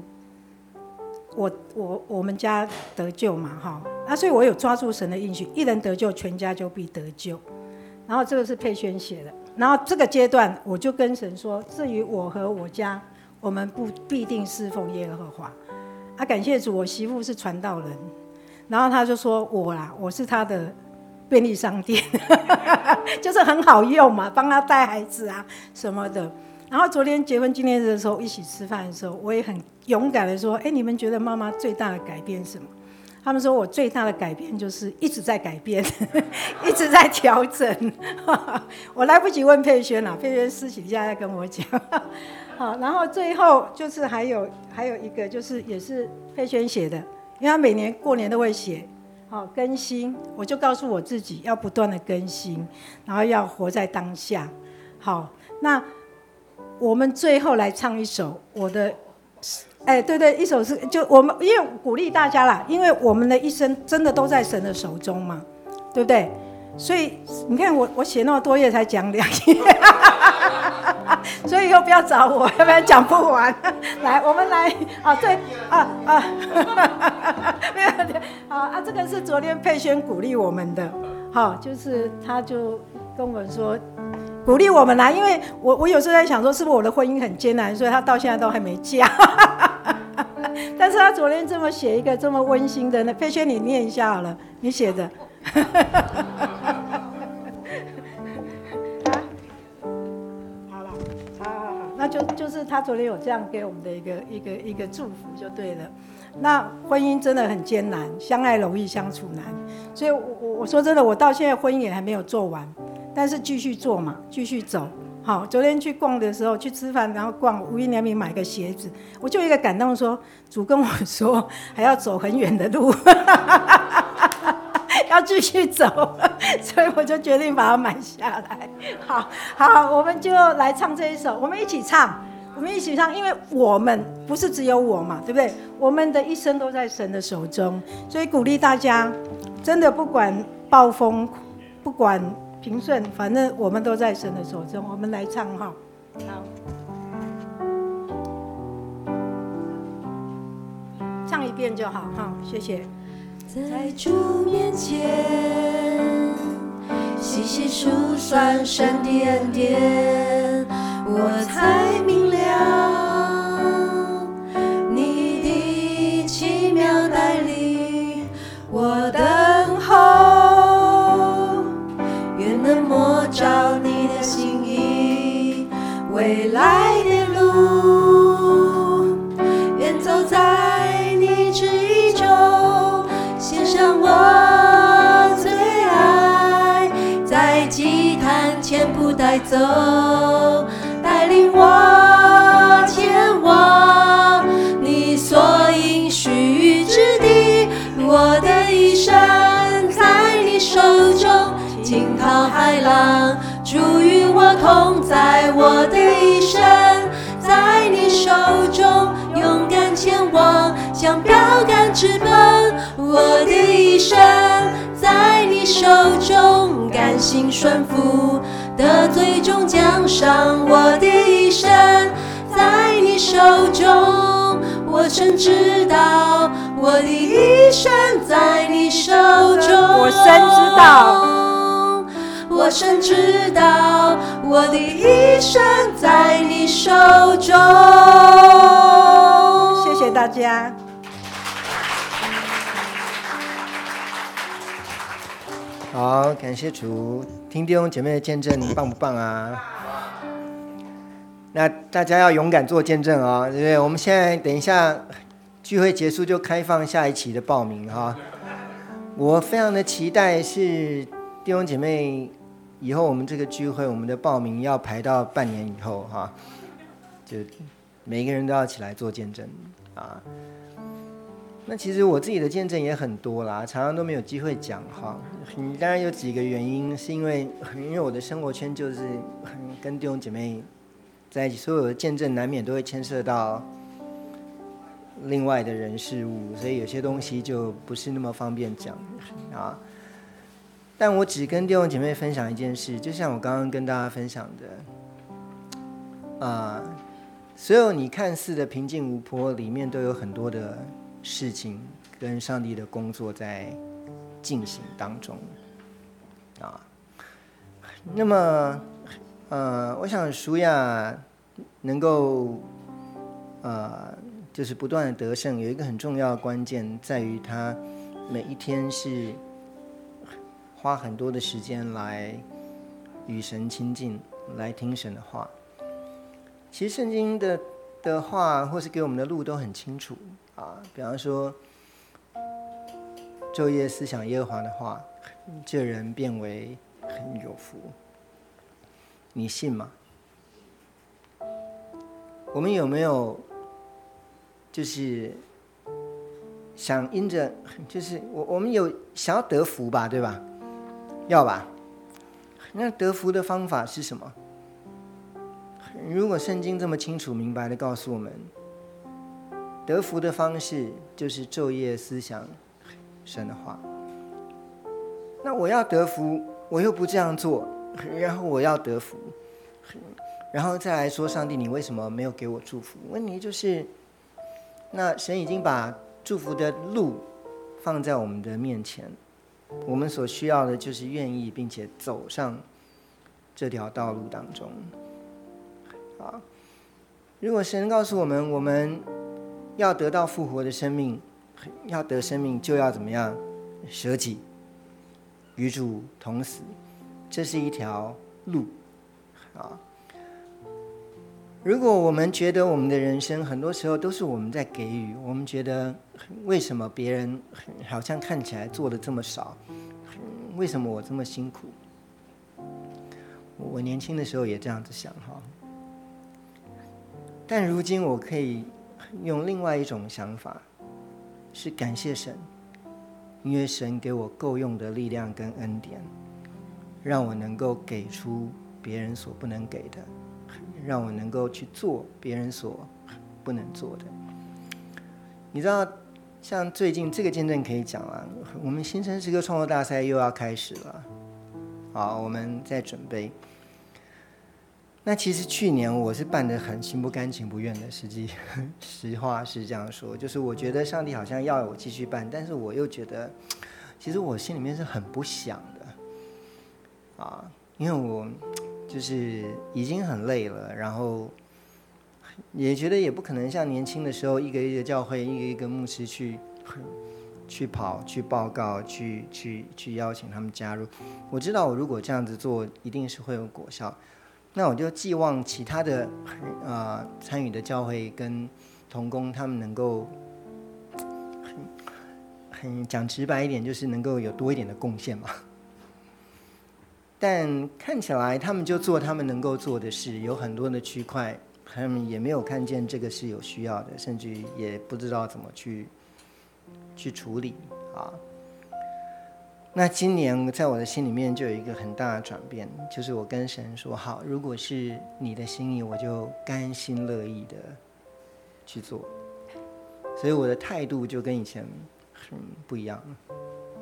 我们家得救嘛，所以我有抓住神的应许，一人得救，全家就必得救。然后这个是佩萱写的，然后这个阶段我就跟神说，至于我和我家，我们必定侍奉耶和华。感谢主，我媳妇是传道人，然后他就说我是他的便利商店，就是很好用嘛，帮他带孩子啊什么的。然后昨天结婚纪念日的时候，一起吃饭的时候，我也很勇敢的说：你们觉得妈妈最大的改变是什么？他们说我最大的改变就是一直在改变，一直在调整。我来不及问佩萱了，佩萱私底下在跟我讲。好，然后最后就是还有一个就是也是佩萱写的，因为他每年过年都会写。更新，我就告诉我自己要不断的更新，然后要活在当下。好，那我们最后来唱一首我的，对，一首是就我们因为鼓励大家啦，因为我们的一生真的都在神的手中嘛，对不对？所以你看我写那么多页才讲2页，所以以后不要找我，要不然讲不完。来，我们来对没有这个是昨天佩萱鼓励我们的，就是他就跟我们说。鼓励我们啦，因为我有时候在想说，是不是我的婚姻很艰难，所以他到现在都还没嫁。但是他昨天这么写一个这么温馨的，佩萱你念一下好了，你写的。好了，好，那就是他昨天有这样给我们的一个祝福就对了。那婚姻真的很艰难，相爱容易相处难，所以我说真的，我到现在婚姻也还没有做完。但是继续做嘛，继续走。好，昨天去逛的时候，去吃饭，然后逛无印良品买个鞋子，我就有一个感动说，主跟我说还要走很远的路，要继续走，所以我就决定把它买下来。好，我们就来唱这一首，我们一起唱，因为我们不是只有我嘛，对不对？我们的一生都在神的手中，所以鼓励大家，真的不管暴风，不管平顺，反正我们都在神的手中。我们来唱好，唱一遍就好哈，谢谢。 在主面前细细数算神的恩典，我才明了你的奇妙带领，我等候未来的路，远走在你旨意中，献上我最爱，在祭坛前仆带走，带领我前往你所应许之地。我的一生在你手中，惊涛骇浪主与我同在。我的一生在你手中，勇敢前往，像标杆直奔。我的一生在你手中，甘心顺服，得最终奖赏。我的一生在你手中，我深知道我的一生在你手中。 我深知道， 我深知道我的一生在你手中。 谢谢大家。 好，感谢主。听弟兄姐妹的见证，棒不棒啊？那大家要勇敢做见证啊，对不对？我们现在等一下聚会结束就开放下一期的报名哈。我非常的期待是弟兄姐妹以后我们这个聚会，我们的报名要排到半年以后哈，就每一个人都要起来做见证啊。那其实我自己的见证也很多啦，常常都没有机会讲哈。当然有几个原因，是因为我的生活圈就是跟弟兄姐妹在一起，所有的见证难免都会牵涉到另外的人事物，所以有些东西就不是那么方便讲啊。但我只跟弟兄姐妹分享一件事，就像我刚刚跟大家分享的，所有你看似的平静无波里面都有很多的事情跟上帝的工作在进行当中啊。那么我想舒亚能够就是不断的得胜，有一个很重要的关键在于他每一天是花很多的时间来与神亲近，来听神的话。其实圣经的话或是给我们的路都很清楚啊，比方说昼夜思想耶和华的话，这人变为很有福。你信吗？我们有没有就是想因着，就是我们有想要得福吧，对吧？要吧？那得福的方法是什么？如果圣经这么清楚明白的告诉我们，得福的方式就是昼夜思想神的话。那我要得福，我又不这样做，然后我要得福，然后再来说上帝，你为什么没有给我祝福？问题就是，那神已经把祝福的路放在我们的面前，我们所需要的就是愿意并且走上这条道路当中。好，如果神告诉我们，我们要得到复活的生命，要得生命就要怎么样？舍己，与主同死，这是一条路啊。如果我们觉得我们的人生很多时候都是我们在给予，我们觉得为什么别人好像看起来做的这么少，为什么我这么辛苦？我年轻的时候也这样子想哈，但如今我可以用另外一种想法，是感谢神，因为神给我够用的力量跟恩典，让我能够给出别人所不能给的，让我能够去做别人所不能做的。你知道，像最近这个见证可以讲了，我们新生诗歌创作大赛又要开始了，好，我们在准备。那其实去年我是办得很心不甘情不愿的，实话是这样说，就是我觉得上帝好像要我继续办，但是我又觉得其实我心里面是很不想的啊，因为我就是已经很累了，然后也觉得也不可能像年轻的时候一个一个教会一个一个牧师去跑去报告去邀请他们加入。我知道我如果这样子做一定是会有果效， 那我就寄望其他的参与的教会跟同工，他们能够很讲直白一点，就是能够有多一点的贡献嘛。但看起来他们就做他们能够做的事，有很多的区块，他们也没有看见这个是有需要的，甚至也不知道怎么去处理啊。那今年在我的心里面就有一个很大的转变，就是我跟神说，好，如果是你的心意，我就甘心乐意的去做。所以我的态度就跟以前很不一样了。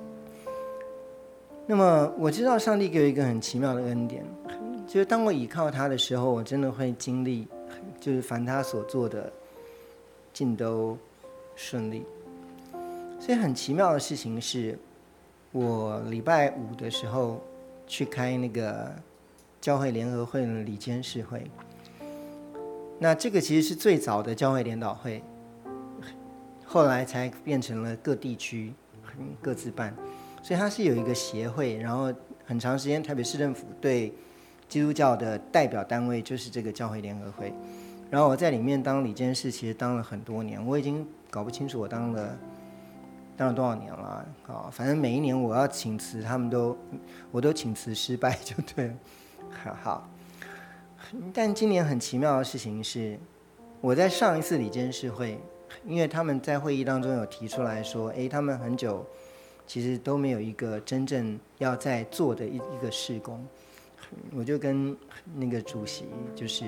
那么我知道上帝给我一个很奇妙的恩典，就是当我倚靠他的时候，我真的会经历，就是凡他所做的尽都顺利。所以很奇妙的事情是，我礼拜五的时候去开那个教会联合会的理监事会，那这个其实是最早的教会联导会，后来才变成了各地区各自办，所以它是有一个协会，然后很长时间台北市政府对基督教的代表单位就是这个教会联合会，然后我在里面当理监事，其实当了很多年，我已经搞不清楚我当了多少年了啊！反正每一年我要请辞，我都请辞失败就对了。好，但今年很奇妙的事情是，我在上一次理监事会，因为他们在会议当中有提出来说，他们很久其实都没有一个真正要在做的一个事工，我就跟那个主席就是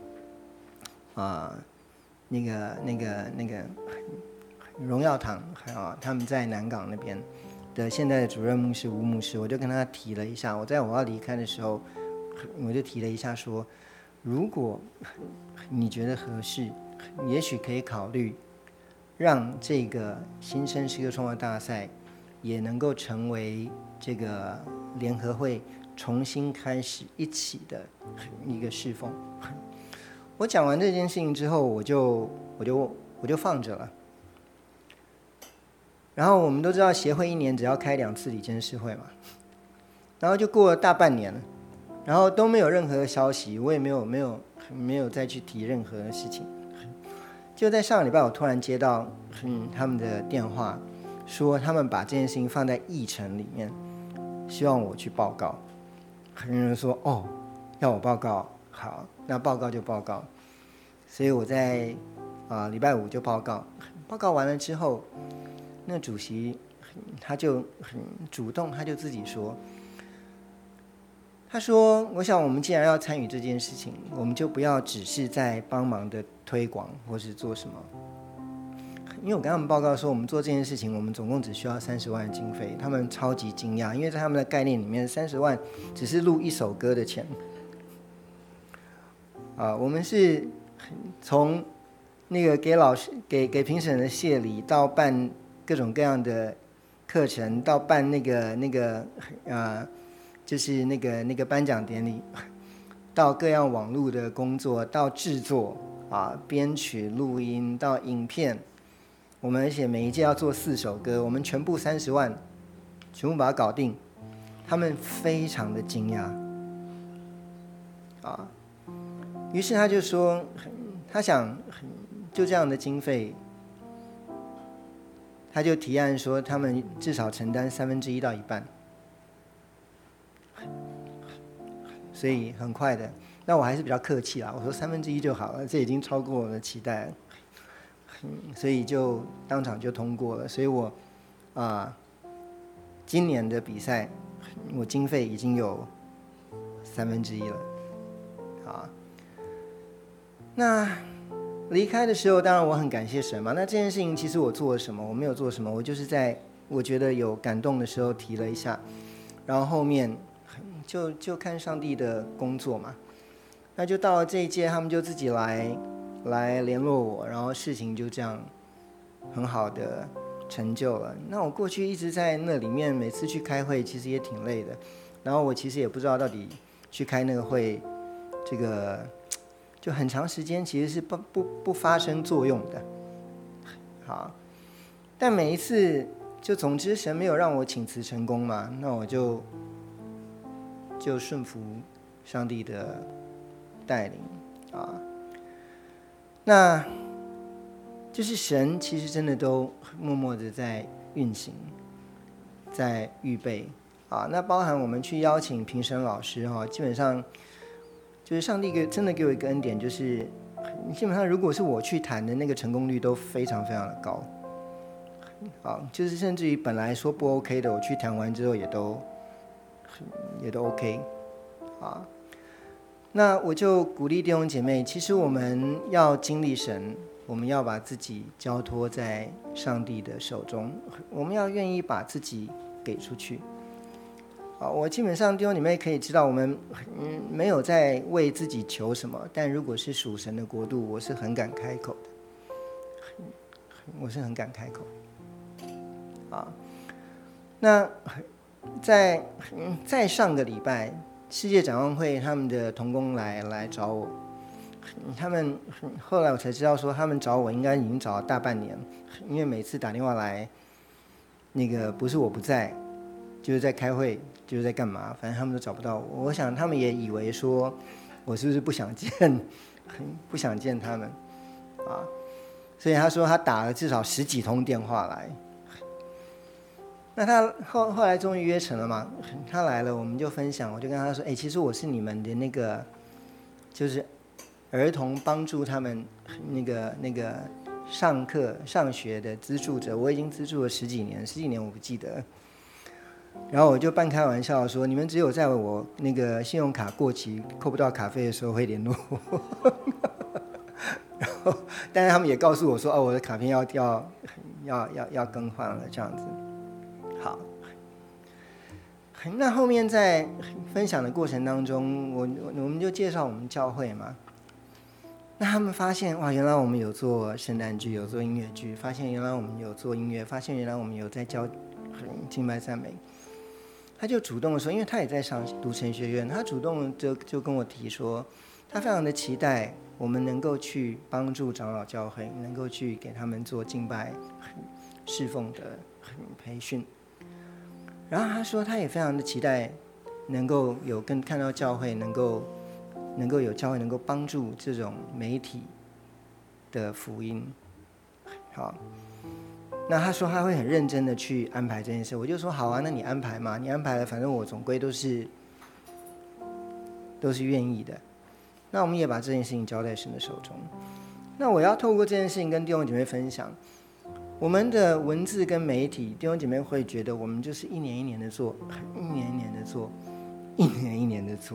那个荣耀堂他们在南港那边的现在的主任牧师吴牧师，我就跟他提了一下，我要离开的时候，我就提了一下说，如果你觉得合适，也许可以考虑让这个新生诗歌创作大赛也能够成为这个联合会重新开始一起的一个侍奉。我讲完这件事情之后，我就放着了。然后我们都知道协会一年只要开2次理监事会嘛，然后就过了大半年了，然后都没有任何的消息，我也没有再去提任何的事情。就在上个礼拜，我突然接到他们的电话，说他们把这件事情放在议程里面，希望我去报告。很多人说要我报告，好，那报告就报告。所以我在礼拜五就报告完了之后，那主席他就很主动，他就自己说，他说我想我们既然要参与这件事情，我们就不要只是在帮忙的推广或是做什么。因为我跟他们报告说我们做这件事情，我们总共只需要30万的经费，他们超级惊讶，因为在他们的概念里面30万只是录一首歌的钱。我们是从那个给老师给评审的谢礼，到办各种各样的课程，到办那个就是那个颁奖典礼，到各样网络的工作，到制作编曲录音，到影片，我们而且每一届要做4首歌，我们全部30万全部把它搞定，他们非常的惊讶于是他就说他想就这样的经费，他就提案说他们至少承担1/3到1半，所以很快的。那我还是比较客气啦，我说1/3就好了，这已经超过我的期待了，所以就当场就通过了。所以我今年的比赛，我经费已经有1/3了。那离开的时候，当然我很感谢神嘛。那这件事情其实我做了什么？我没有做什么，我就是在我觉得有感动的时候提了一下，然后后面就看上帝的工作嘛。那就到了这一届，他们就自己来联络我，然后事情就这样很好的成就了。那我过去一直在那里面，每次去开会其实也挺累的，然后我其实也不知道到底去开那个会，这个就很长时间其实是不发生作用的。好，但每一次就总之神没有让我请辞成功嘛，那我就顺服上帝的带领啊。那就是神其实真的都默默的在运行，在预备啊。那包含我们去邀请评审老师哈，基本上就是上帝真的给我一个恩典，就是基本上如果是我去谈的那个成功率都非常非常的高。就是甚至于本来说不 OK 的，我去谈完之后也都 OK 啊。那我就鼓励弟兄姐妹，其实我们要经历神，我们要把自己交托在上帝的手中，我们要愿意把自己给出去。我基本上弟兄姐妹可以知道，我们没有在为自己求什么，但如果是属神的国度，我是很敢开口的，我是很敢开口。那在上个礼拜，世界展望会他们的同工来找我，他们后来我才知道说，他们找我应该已经找了大半年，因为每次打电话来，那个不是我不在，就是在开会，就是在干嘛，反正他们都找不到我。我想他们也以为说我是不是不想见他们啊？所以他说他打了至少10几通电话来。那他后来终于约成了嘛，他来了，我们就分享，我就跟他说，其实我是你们的那个，就是儿童帮助他们那个上课上学的资助者，我已经资助了十几年我不记得。然后我就半开玩笑说，你们只有在我那个信用卡过期扣不到卡费的时候会联络我。然后但是他们也告诉我说，我的卡片要更换了这样子。好，那后面在分享的过程当中，我们就介绍我们教会嘛。那他们发现哇，原来我们有做圣诞剧，有做音乐剧，发现原来我们有做音乐，发现原来我们有在教敬拜赞美。他就主动的说，因为他也在读神学院，他主动就跟我提说，他非常的期待我们能够去帮助长老教会，能够去给他们做敬拜侍奉的培训。然后他说，他也非常的期待能够有看到教会能够有教会能够帮助这种媒体的福音。好，那他说他会很认真的去安排这件事，我就说好啊，那你安排嘛，你安排了，反正我总归都是愿意的。那我们也把这件事情交在神的手中。那我要透过这件事情跟弟兄姐妹分享。我们的文字跟媒体，弟兄姐妹会觉得我们就是一年一年的做，一年一年的做，一年一年的做。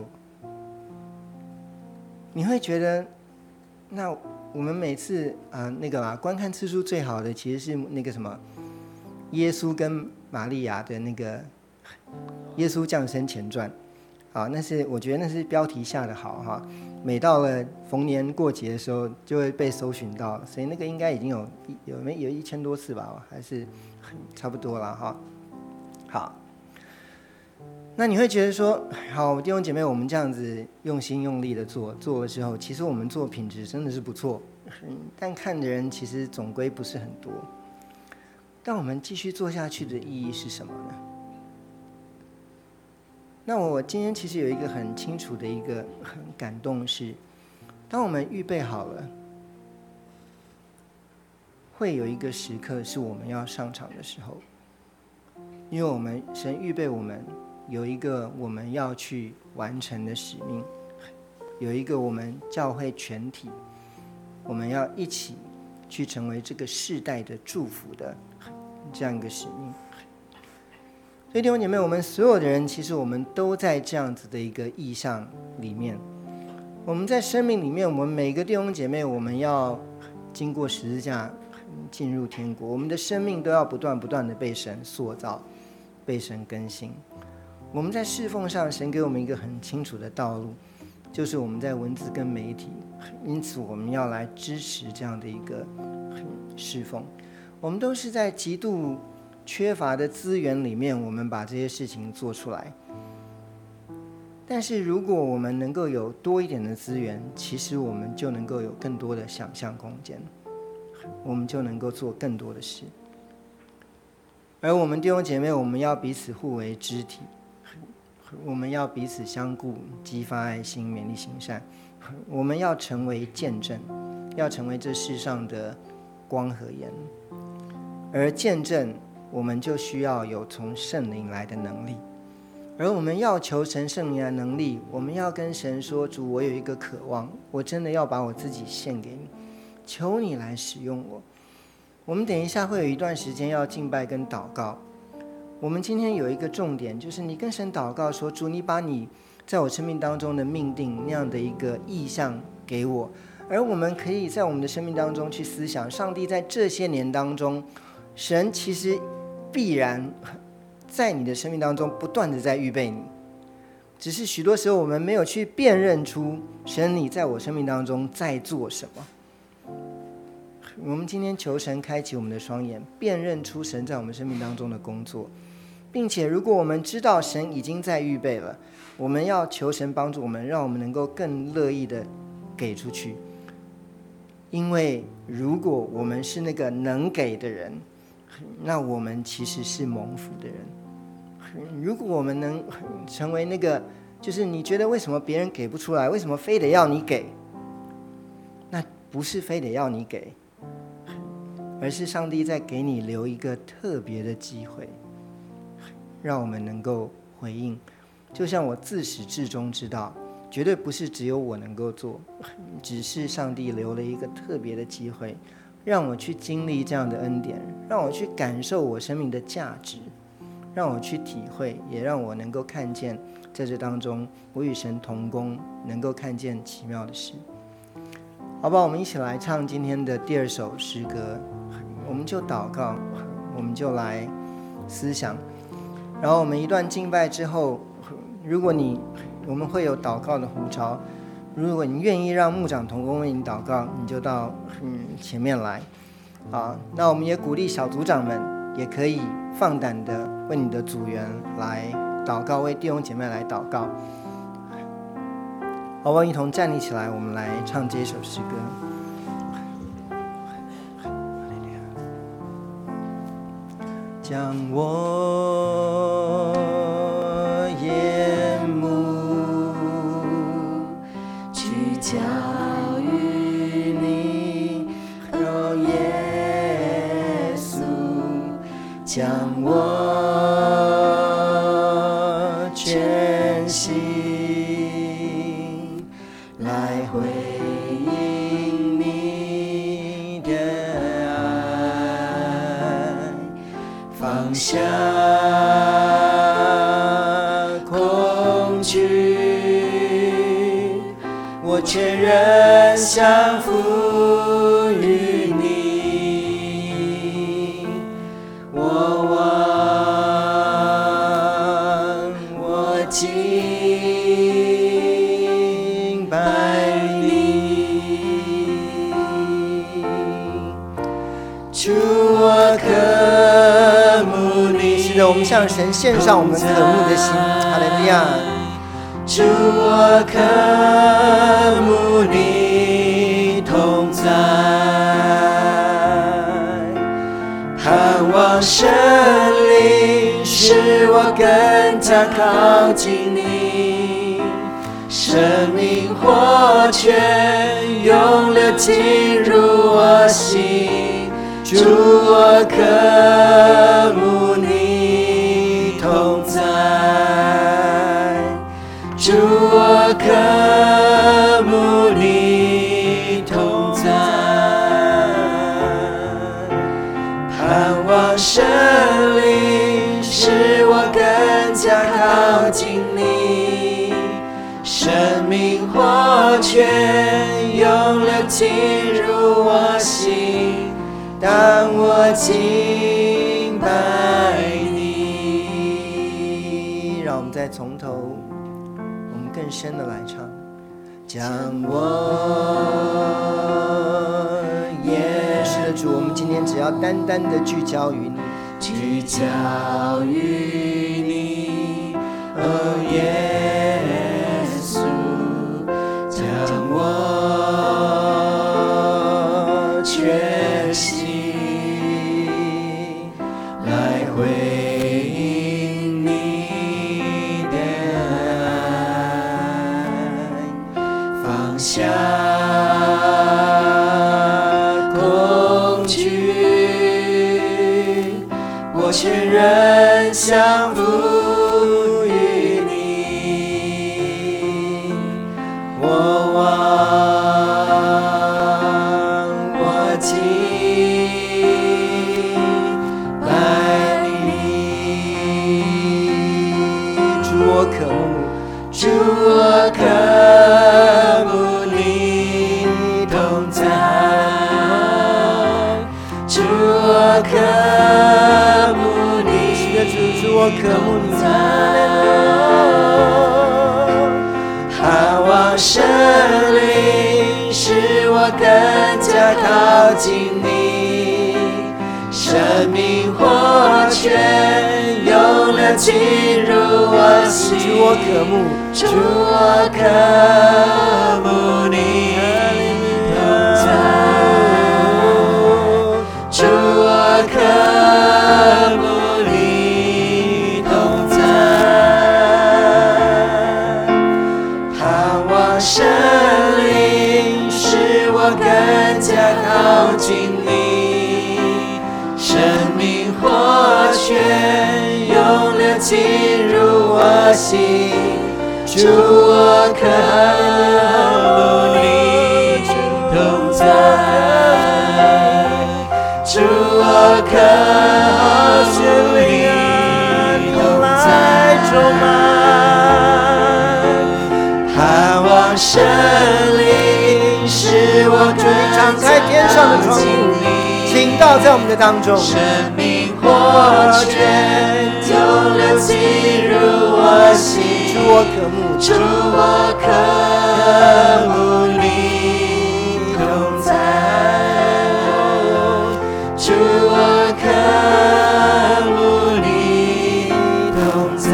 你会觉得，那我们每次观看次数最好的其实是那个什么，耶稣跟玛利亚的那个耶稣降生前传。好，我觉得那是标题下的好哈。每到了逢年过节的时候，就会被搜寻到，所以那个应该已经有1000多次吧，还是差不多了哈。好，那你会觉得说，好，弟兄姐妹，我们这样子用心用力的做了之后，其实我们做品质真的是不错，但看的人其实总归不是很多。但我们继续做下去的意义是什么呢？那我今天其实有一个很清楚的一个很感动是，当我们预备好了，会有一个时刻是我们要上场的时候，因为神预备我们有一个我们要去完成的使命，有一个我们教会全体我们要一起去成为这个世代的祝福的这样一个使命。所以弟兄姐妹，我们所有的人其实我们都在这样子的一个意象里面。我们在生命里面，我们每个弟兄姐妹，我们要经过十字架进入天国，我们的生命都要不断的被神塑造，被神更新。我们在侍奉上，神给我们一个很清楚的道路，就是我们在文字跟媒体，因此我们要来支持这样的一个侍奉。我们都是在极度缺乏的资源里面，我们把这些事情做出来。但是如果我们能够有多一点的资源，其实我们就能够有更多的想象空间，我们就能够做更多的事。而我们弟兄姐妹，我们要彼此互为肢体，我们要彼此相顾，激发爱心，勉励行善。 我们要成为见证，要成为这世上的光和盐。而见证，我们就需要有从圣灵来的能力。而我们要求神圣灵的能力，我们要跟神说：主，我有一个渴望，我真的要把我自己献给你，求你来使用我。我们等一下会有一段时间要敬拜跟祷告。我们今天有一个重点，就是你跟神祷告说：主，你把你在我生命当中的命定那样的一个意向给我，而我们可以在我们的生命当中去思想，上帝在这些年当中，神其实必然在你的生命当中不断的在预备你，只是许多时候我们没有去辨认出神你在我生命当中在做什么。我们今天求神开启我们的双眼，辨认出神在我们生命当中的工作，并且如果我们知道神已经在预备了，我们要求神帮助我们，让我们能够更乐意的给出去。因为如果我们是那个能给的人，那我们其实是蒙福的人。如果我们能成为那个，就是你觉得为什么别人给不出来，为什么非得要你给，那不是非得要你给，而是上帝在给你留一个特别的机会，让我们能够回应。就像我自始至终知道，绝对不是只有我能够做，只是上帝留了一个特别的机会，让我去经历这样的恩典，让我去感受我生命的价值，让我去体会，也让我能够看见在这当中我与神同工，能够看见奇妙的事。好吧，我们一起来唱今天的第二首诗歌，我们就祷告，我们就来思想，然后我们一段敬拜之后，如果我们会有祷告的呼召，如果你愿意让牧长同工为你祷告，你就到前面来。那我们也鼓励小组长们也可以放胆的为你的组员来祷告，为弟兄姐妹来祷告。好，我们一同站立起来，我们来唱这首诗歌。将我眼目聚焦于你，哦耶稣，将我全心来回应你的爱，放下恐惧，我全然降服于你。我望，我敬拜你，主，我渴慕你。是的，我们向神献上我们渴慕的心。哈利路亚。主，我渴慕你同在，盼望圣灵使我更加靠近你，生命活泉涌流进入我心。主，我渴慕你同在，主，我渴慕你同在，盼望圣灵使我更加靠近你，生命活泉涌流进入我心，当我敬拜你。让我们再从头更深的来唱，将我也是的主，我们今天只要单单的聚焦于你，聚焦于你，哦耶稣，将我全心来回应你的爱，放下人降服于你，我望我敬拜你，主我渴慕，主我渴慕你同在，主我渴慕你，是的主，主我渴慕你，盼望圣灵使我更加靠近你，生命活泉涌流进入我心，主我渴慕，主我渴慕你同在，主我渴慕你同在，盼望圣灵使我更加靠近你，生命活泉涌流进入我心，主我渴慕你同在，主我渴慕你同在，充满盼望圣灵使我更敞开天上的窗户，倾倒在我们的当中，生命活泉涌流进入我心，主我渴慕，主我渴慕你同在，主我渴慕你同在，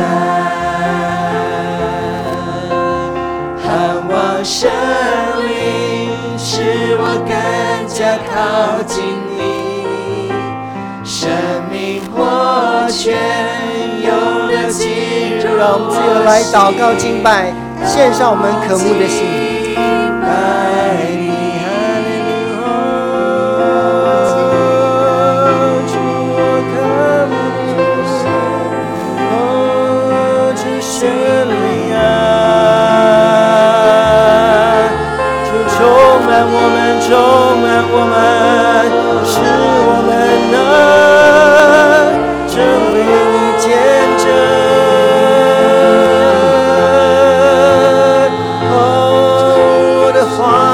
盼望圣灵使我更加靠近你，生命活泉涌流进入我们自由来祷告敬拜，献上我们渴慕的心。拜你，哈利路亚，主我渴慕你，主圣灵啊，主充满我们，充满我们，使我们能成为你见证。哦，我的话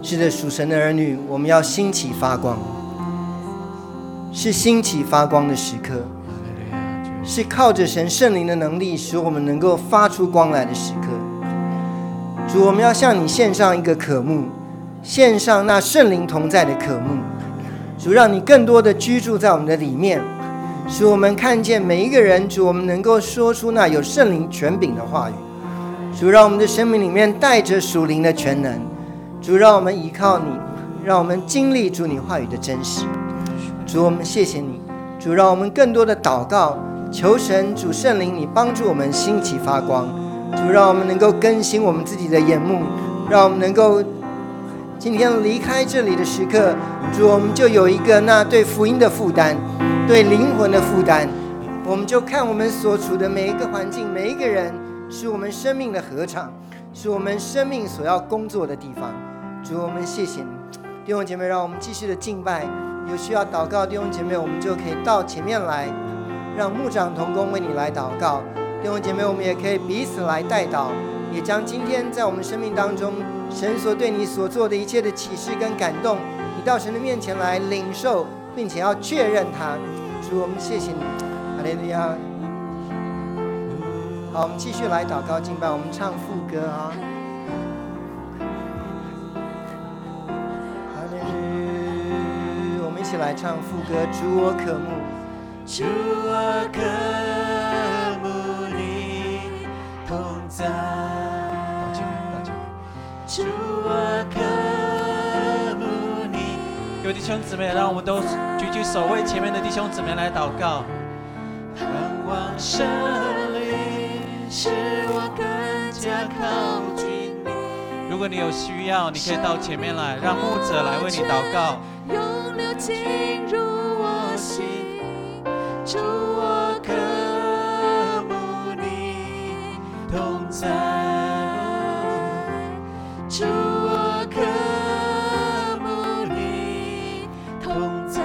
是的，属神的儿女，我们要兴起发光，是兴起发光的时刻，是靠着神圣灵的能力，使我们能够发出光来的时刻。主，我们要向你献上一个渴慕，献上那圣灵同在的渴慕。主，让你更多的居住在我们的里面，使我们看见每一个人。主，我们能够说出那有圣灵权柄的话语。主，让我们的生命里面带着属灵的全能。主，让我们依靠你，让我们经历主你话语的真实。主，我们谢谢你。主，让我们更多的祷告，求神主圣灵你帮助我们兴起发光。主，让我们能够更新我们自己的眼目，让我们能够今天离开这里的时刻，主，我们就有一个那对福音的负担，对灵魂的负担。我们就看我们所处的每一个环境，每一个人是我们生命的合场，是我们生命所要工作的地方。主，我们谢谢你。弟兄姐妹，让我们继续的敬拜，有需要祷告弟兄姐妹，我们就可以到前面来，让牧长同工为你来祷告。弟兄姐妹，我们也可以彼此来代祷，也将今天在我们生命当中神所对你所做的一切的启示跟感动，你到神的面前来领受，并且要确认它。主，我们谢谢你，哈利路亚。好，我们继续来祷告敬拜，我们唱副歌啊。哈利路亚，我们一起来唱副歌，主我渴慕， 主我渴慕你同在，主我渴慕你。各位弟兄姊妹，让我们都举举手，为前面的弟兄姊妹来祷告。盼望圣灵使我更加靠近你。如果你有需要，你可以到前面来，让牧者来为你祷告。涌流进入我心，主我渴慕你同在，主我渴慕你同在，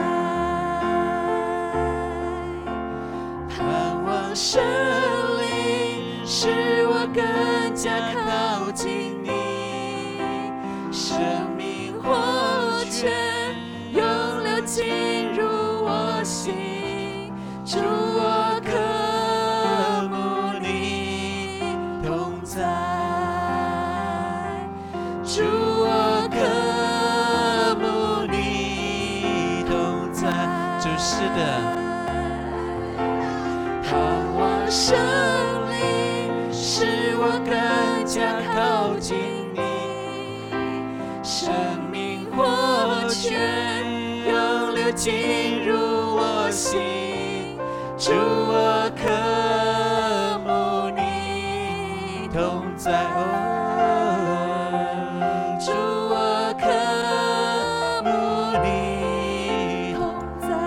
盼望圣灵使我更加靠近你，生命活泉涌流进入我心，主我渴慕你同在，主我渴慕你同在。主，是的，盼望圣灵使我更加靠近你，生命活泉涌流进入我心，主我渴慕你同在，主我渴慕你同在，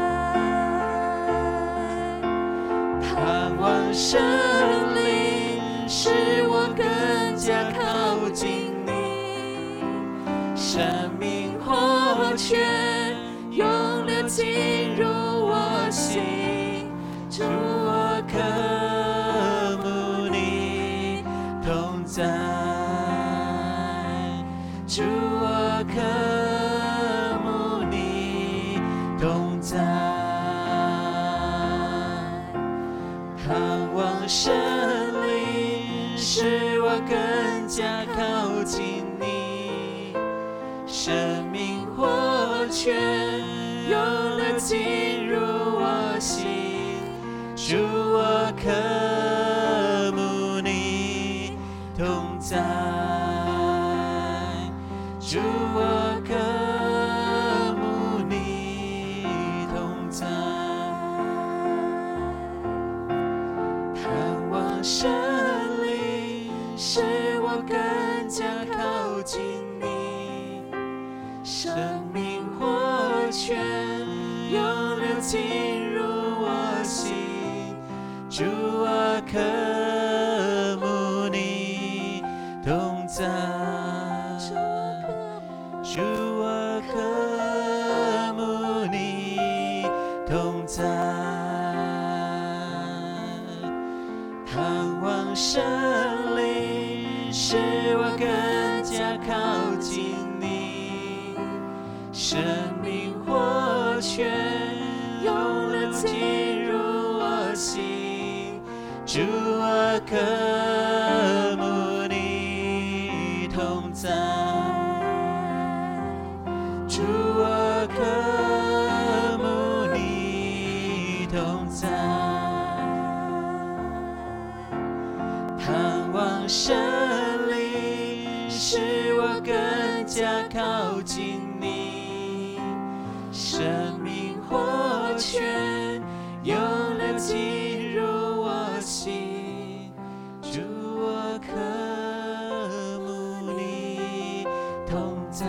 盼望圣灵使我更加靠近你，生命活泉涌流进入我心，主我渴慕你同在，主我渴慕你同在，盼望圣灵使我更加靠近你，生命活泉涌流进入我心，主我渴慕你同在，主我渴慕你同在，盼望圣灵使我更加靠近你，生命活泉涌流进入我心，主我渴慕你同在，主我渴慕你同在，盼望圣灵使我更加靠近你， 生命活泉涌流进入我心，主我渴慕你同在，主我渴慕你同在，盼望神灵使我更加靠近你，生命活泉涌流进入我心，主我渴慕你同在，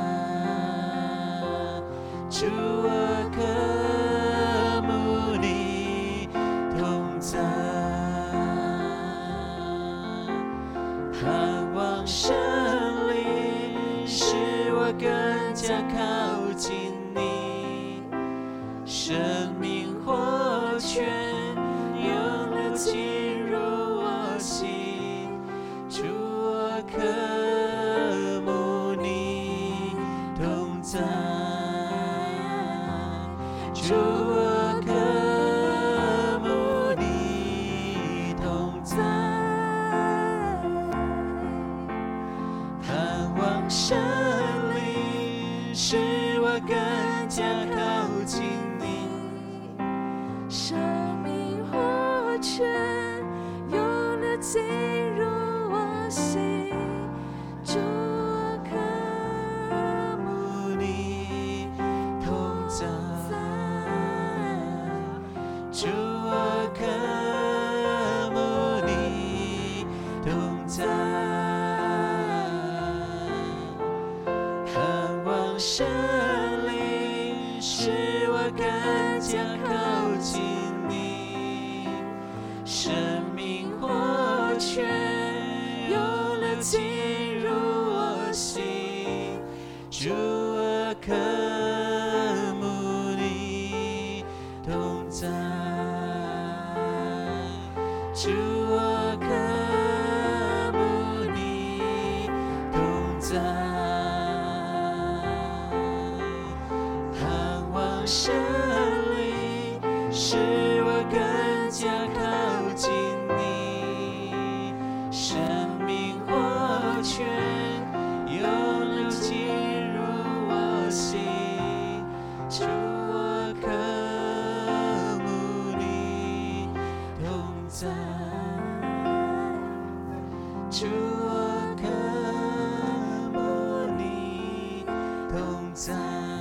主我渴慕你同在，盼望神灵使我更加靠近你，生命活泉涌流进入我心，主我渴慕你同在，主我渴慕你同在，盼望神灵使我更加靠近你，生命活泉涌流进入我心，主我渴慕你同在，主我渴慕你同在，盼望神灵使我更加靠近你，生命活泉涌流进入我心，主我渴慕你同在，主我渴慕你同在，盼望神灵使我更加靠近你，生命活泉涌流进入我心，主我渴慕你同在，主我渴慕你同在，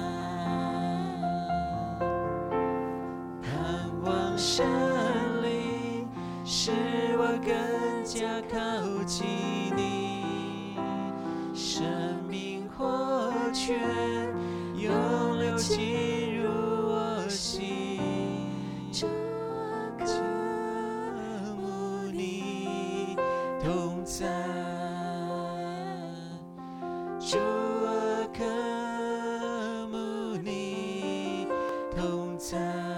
盼望神灵使我更加靠近你，生命活泉涌流进入我心，主我渴慕你同在，主我渴慕你同在，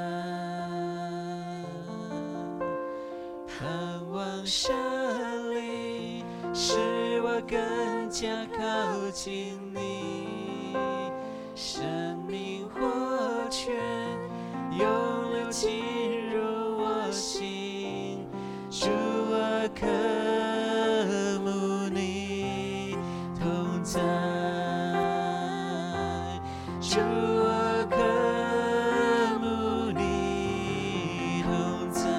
盼望神灵使我更加靠近你，生命活泉涌流进入我心，主我渴慕你同在，主我渴慕你同在，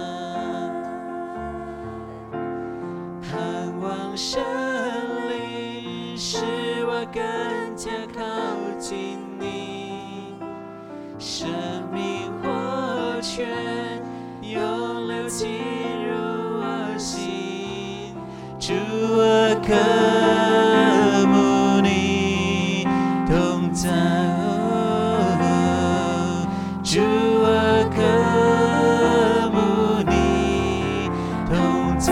盼望神灵使我更加靠近你，生命活泉涌流进入我心，主我渴慕你同在，主我渴慕你同在，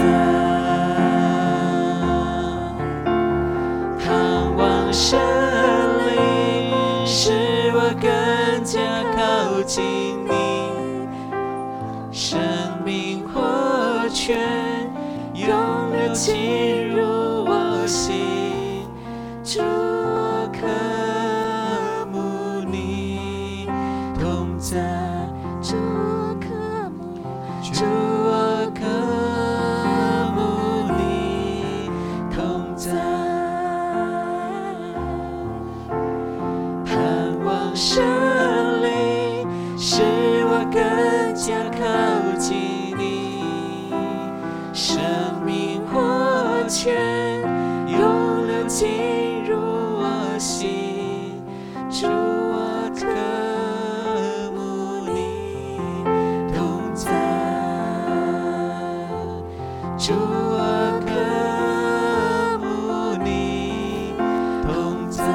盼望神灵使我更加靠近你，生命活泉涌流进入我心，主我渴慕使我更加靠近你。生命活泉涌流进入我心，主我渴慕你同在，主我渴慕你同在，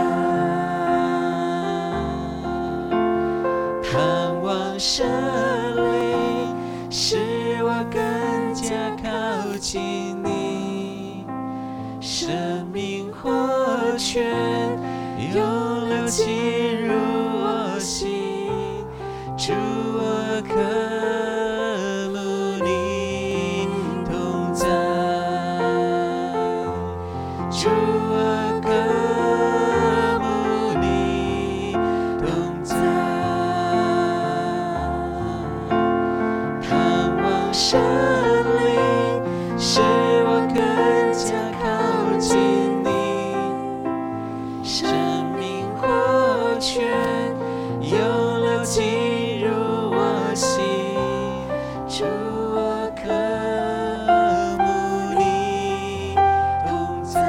盼望神灵使我更加靠近你，生命活泉涌流进入我心，主我渴慕你同在，主我渴慕你同在，盼望神灵使我更加靠近你，生命活泉涌流进入我心，主我渴慕你同在，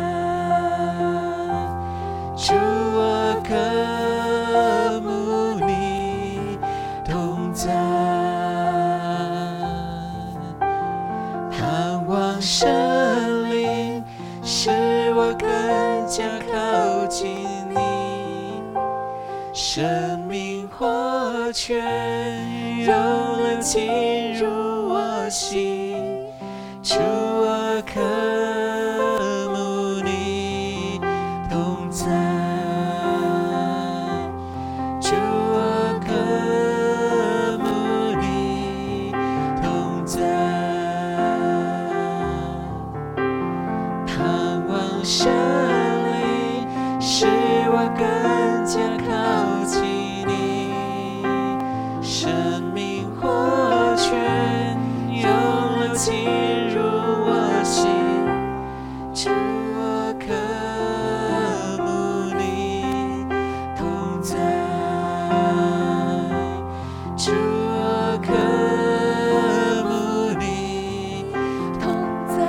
主我渴慕你同在，盼望神灵使我更加靠近你，生命活泉涌流进入我心，主我渴慕你同在，主我渴慕你同在，盼望神灵使我更加靠近你，生命活泉涌流进入我心，主我渴慕你同在，主我渴慕你同在，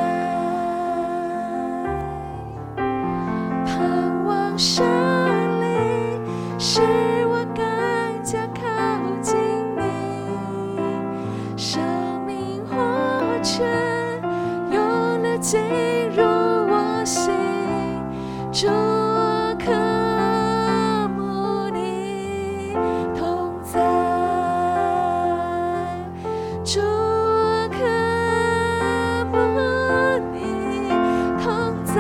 盼望神灵使我更加靠近你，生命活泉涌流进入我心，主我渴慕你同在，主我渴慕你同在，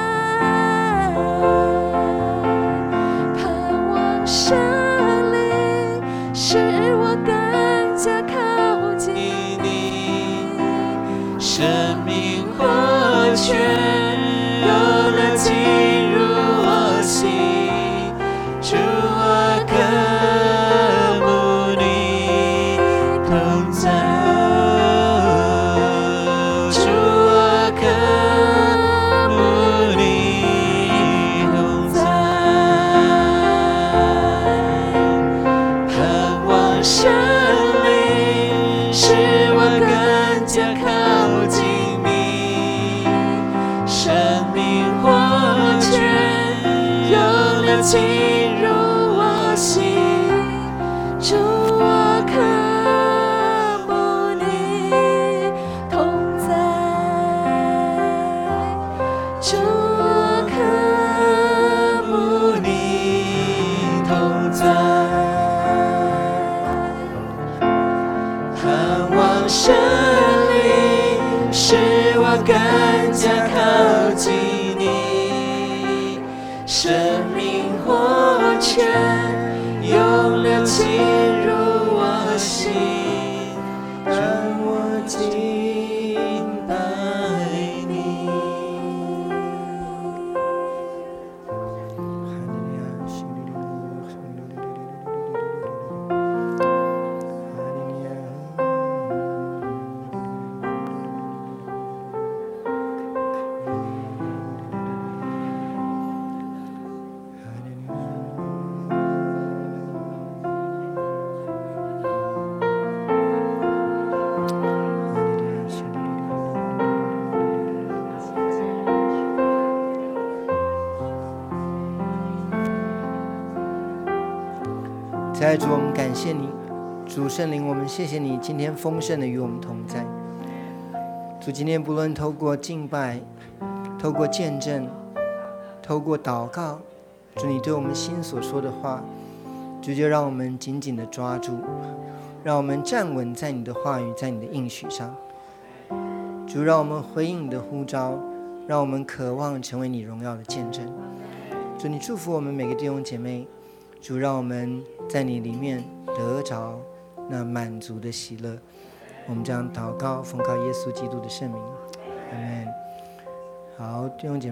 盼望神灵使我更加靠近你，生命活泉涌流进入我心，主我渴慕你同在，主我渴慕你同在，盼望神灵使我更加靠近你，生命活泉涌流进入我心，主我渴慕你同在，主我渴慕你同在，盼望神灵使我更加靠近你，生命活泉涌流进入我心，让我敬拜你。 爱主，我们感谢你，主圣灵，我们谢谢你今天丰盛的与我们同在。主，今天不论透过敬拜，透过见证，透过祷告，主你对我们心所说的话，主就让我们紧紧的抓住，让我们站稳在你的话语，在你的应许上。主，让我们回应你的呼召，让我们渴望成为你荣耀的见证。主，你祝福我们每个弟兄姐妹，主，让我们在你里面得着那满足的喜乐。我们这样祷告，奉靠耶稣基督的圣名，阿们。好，弟兄姐妹。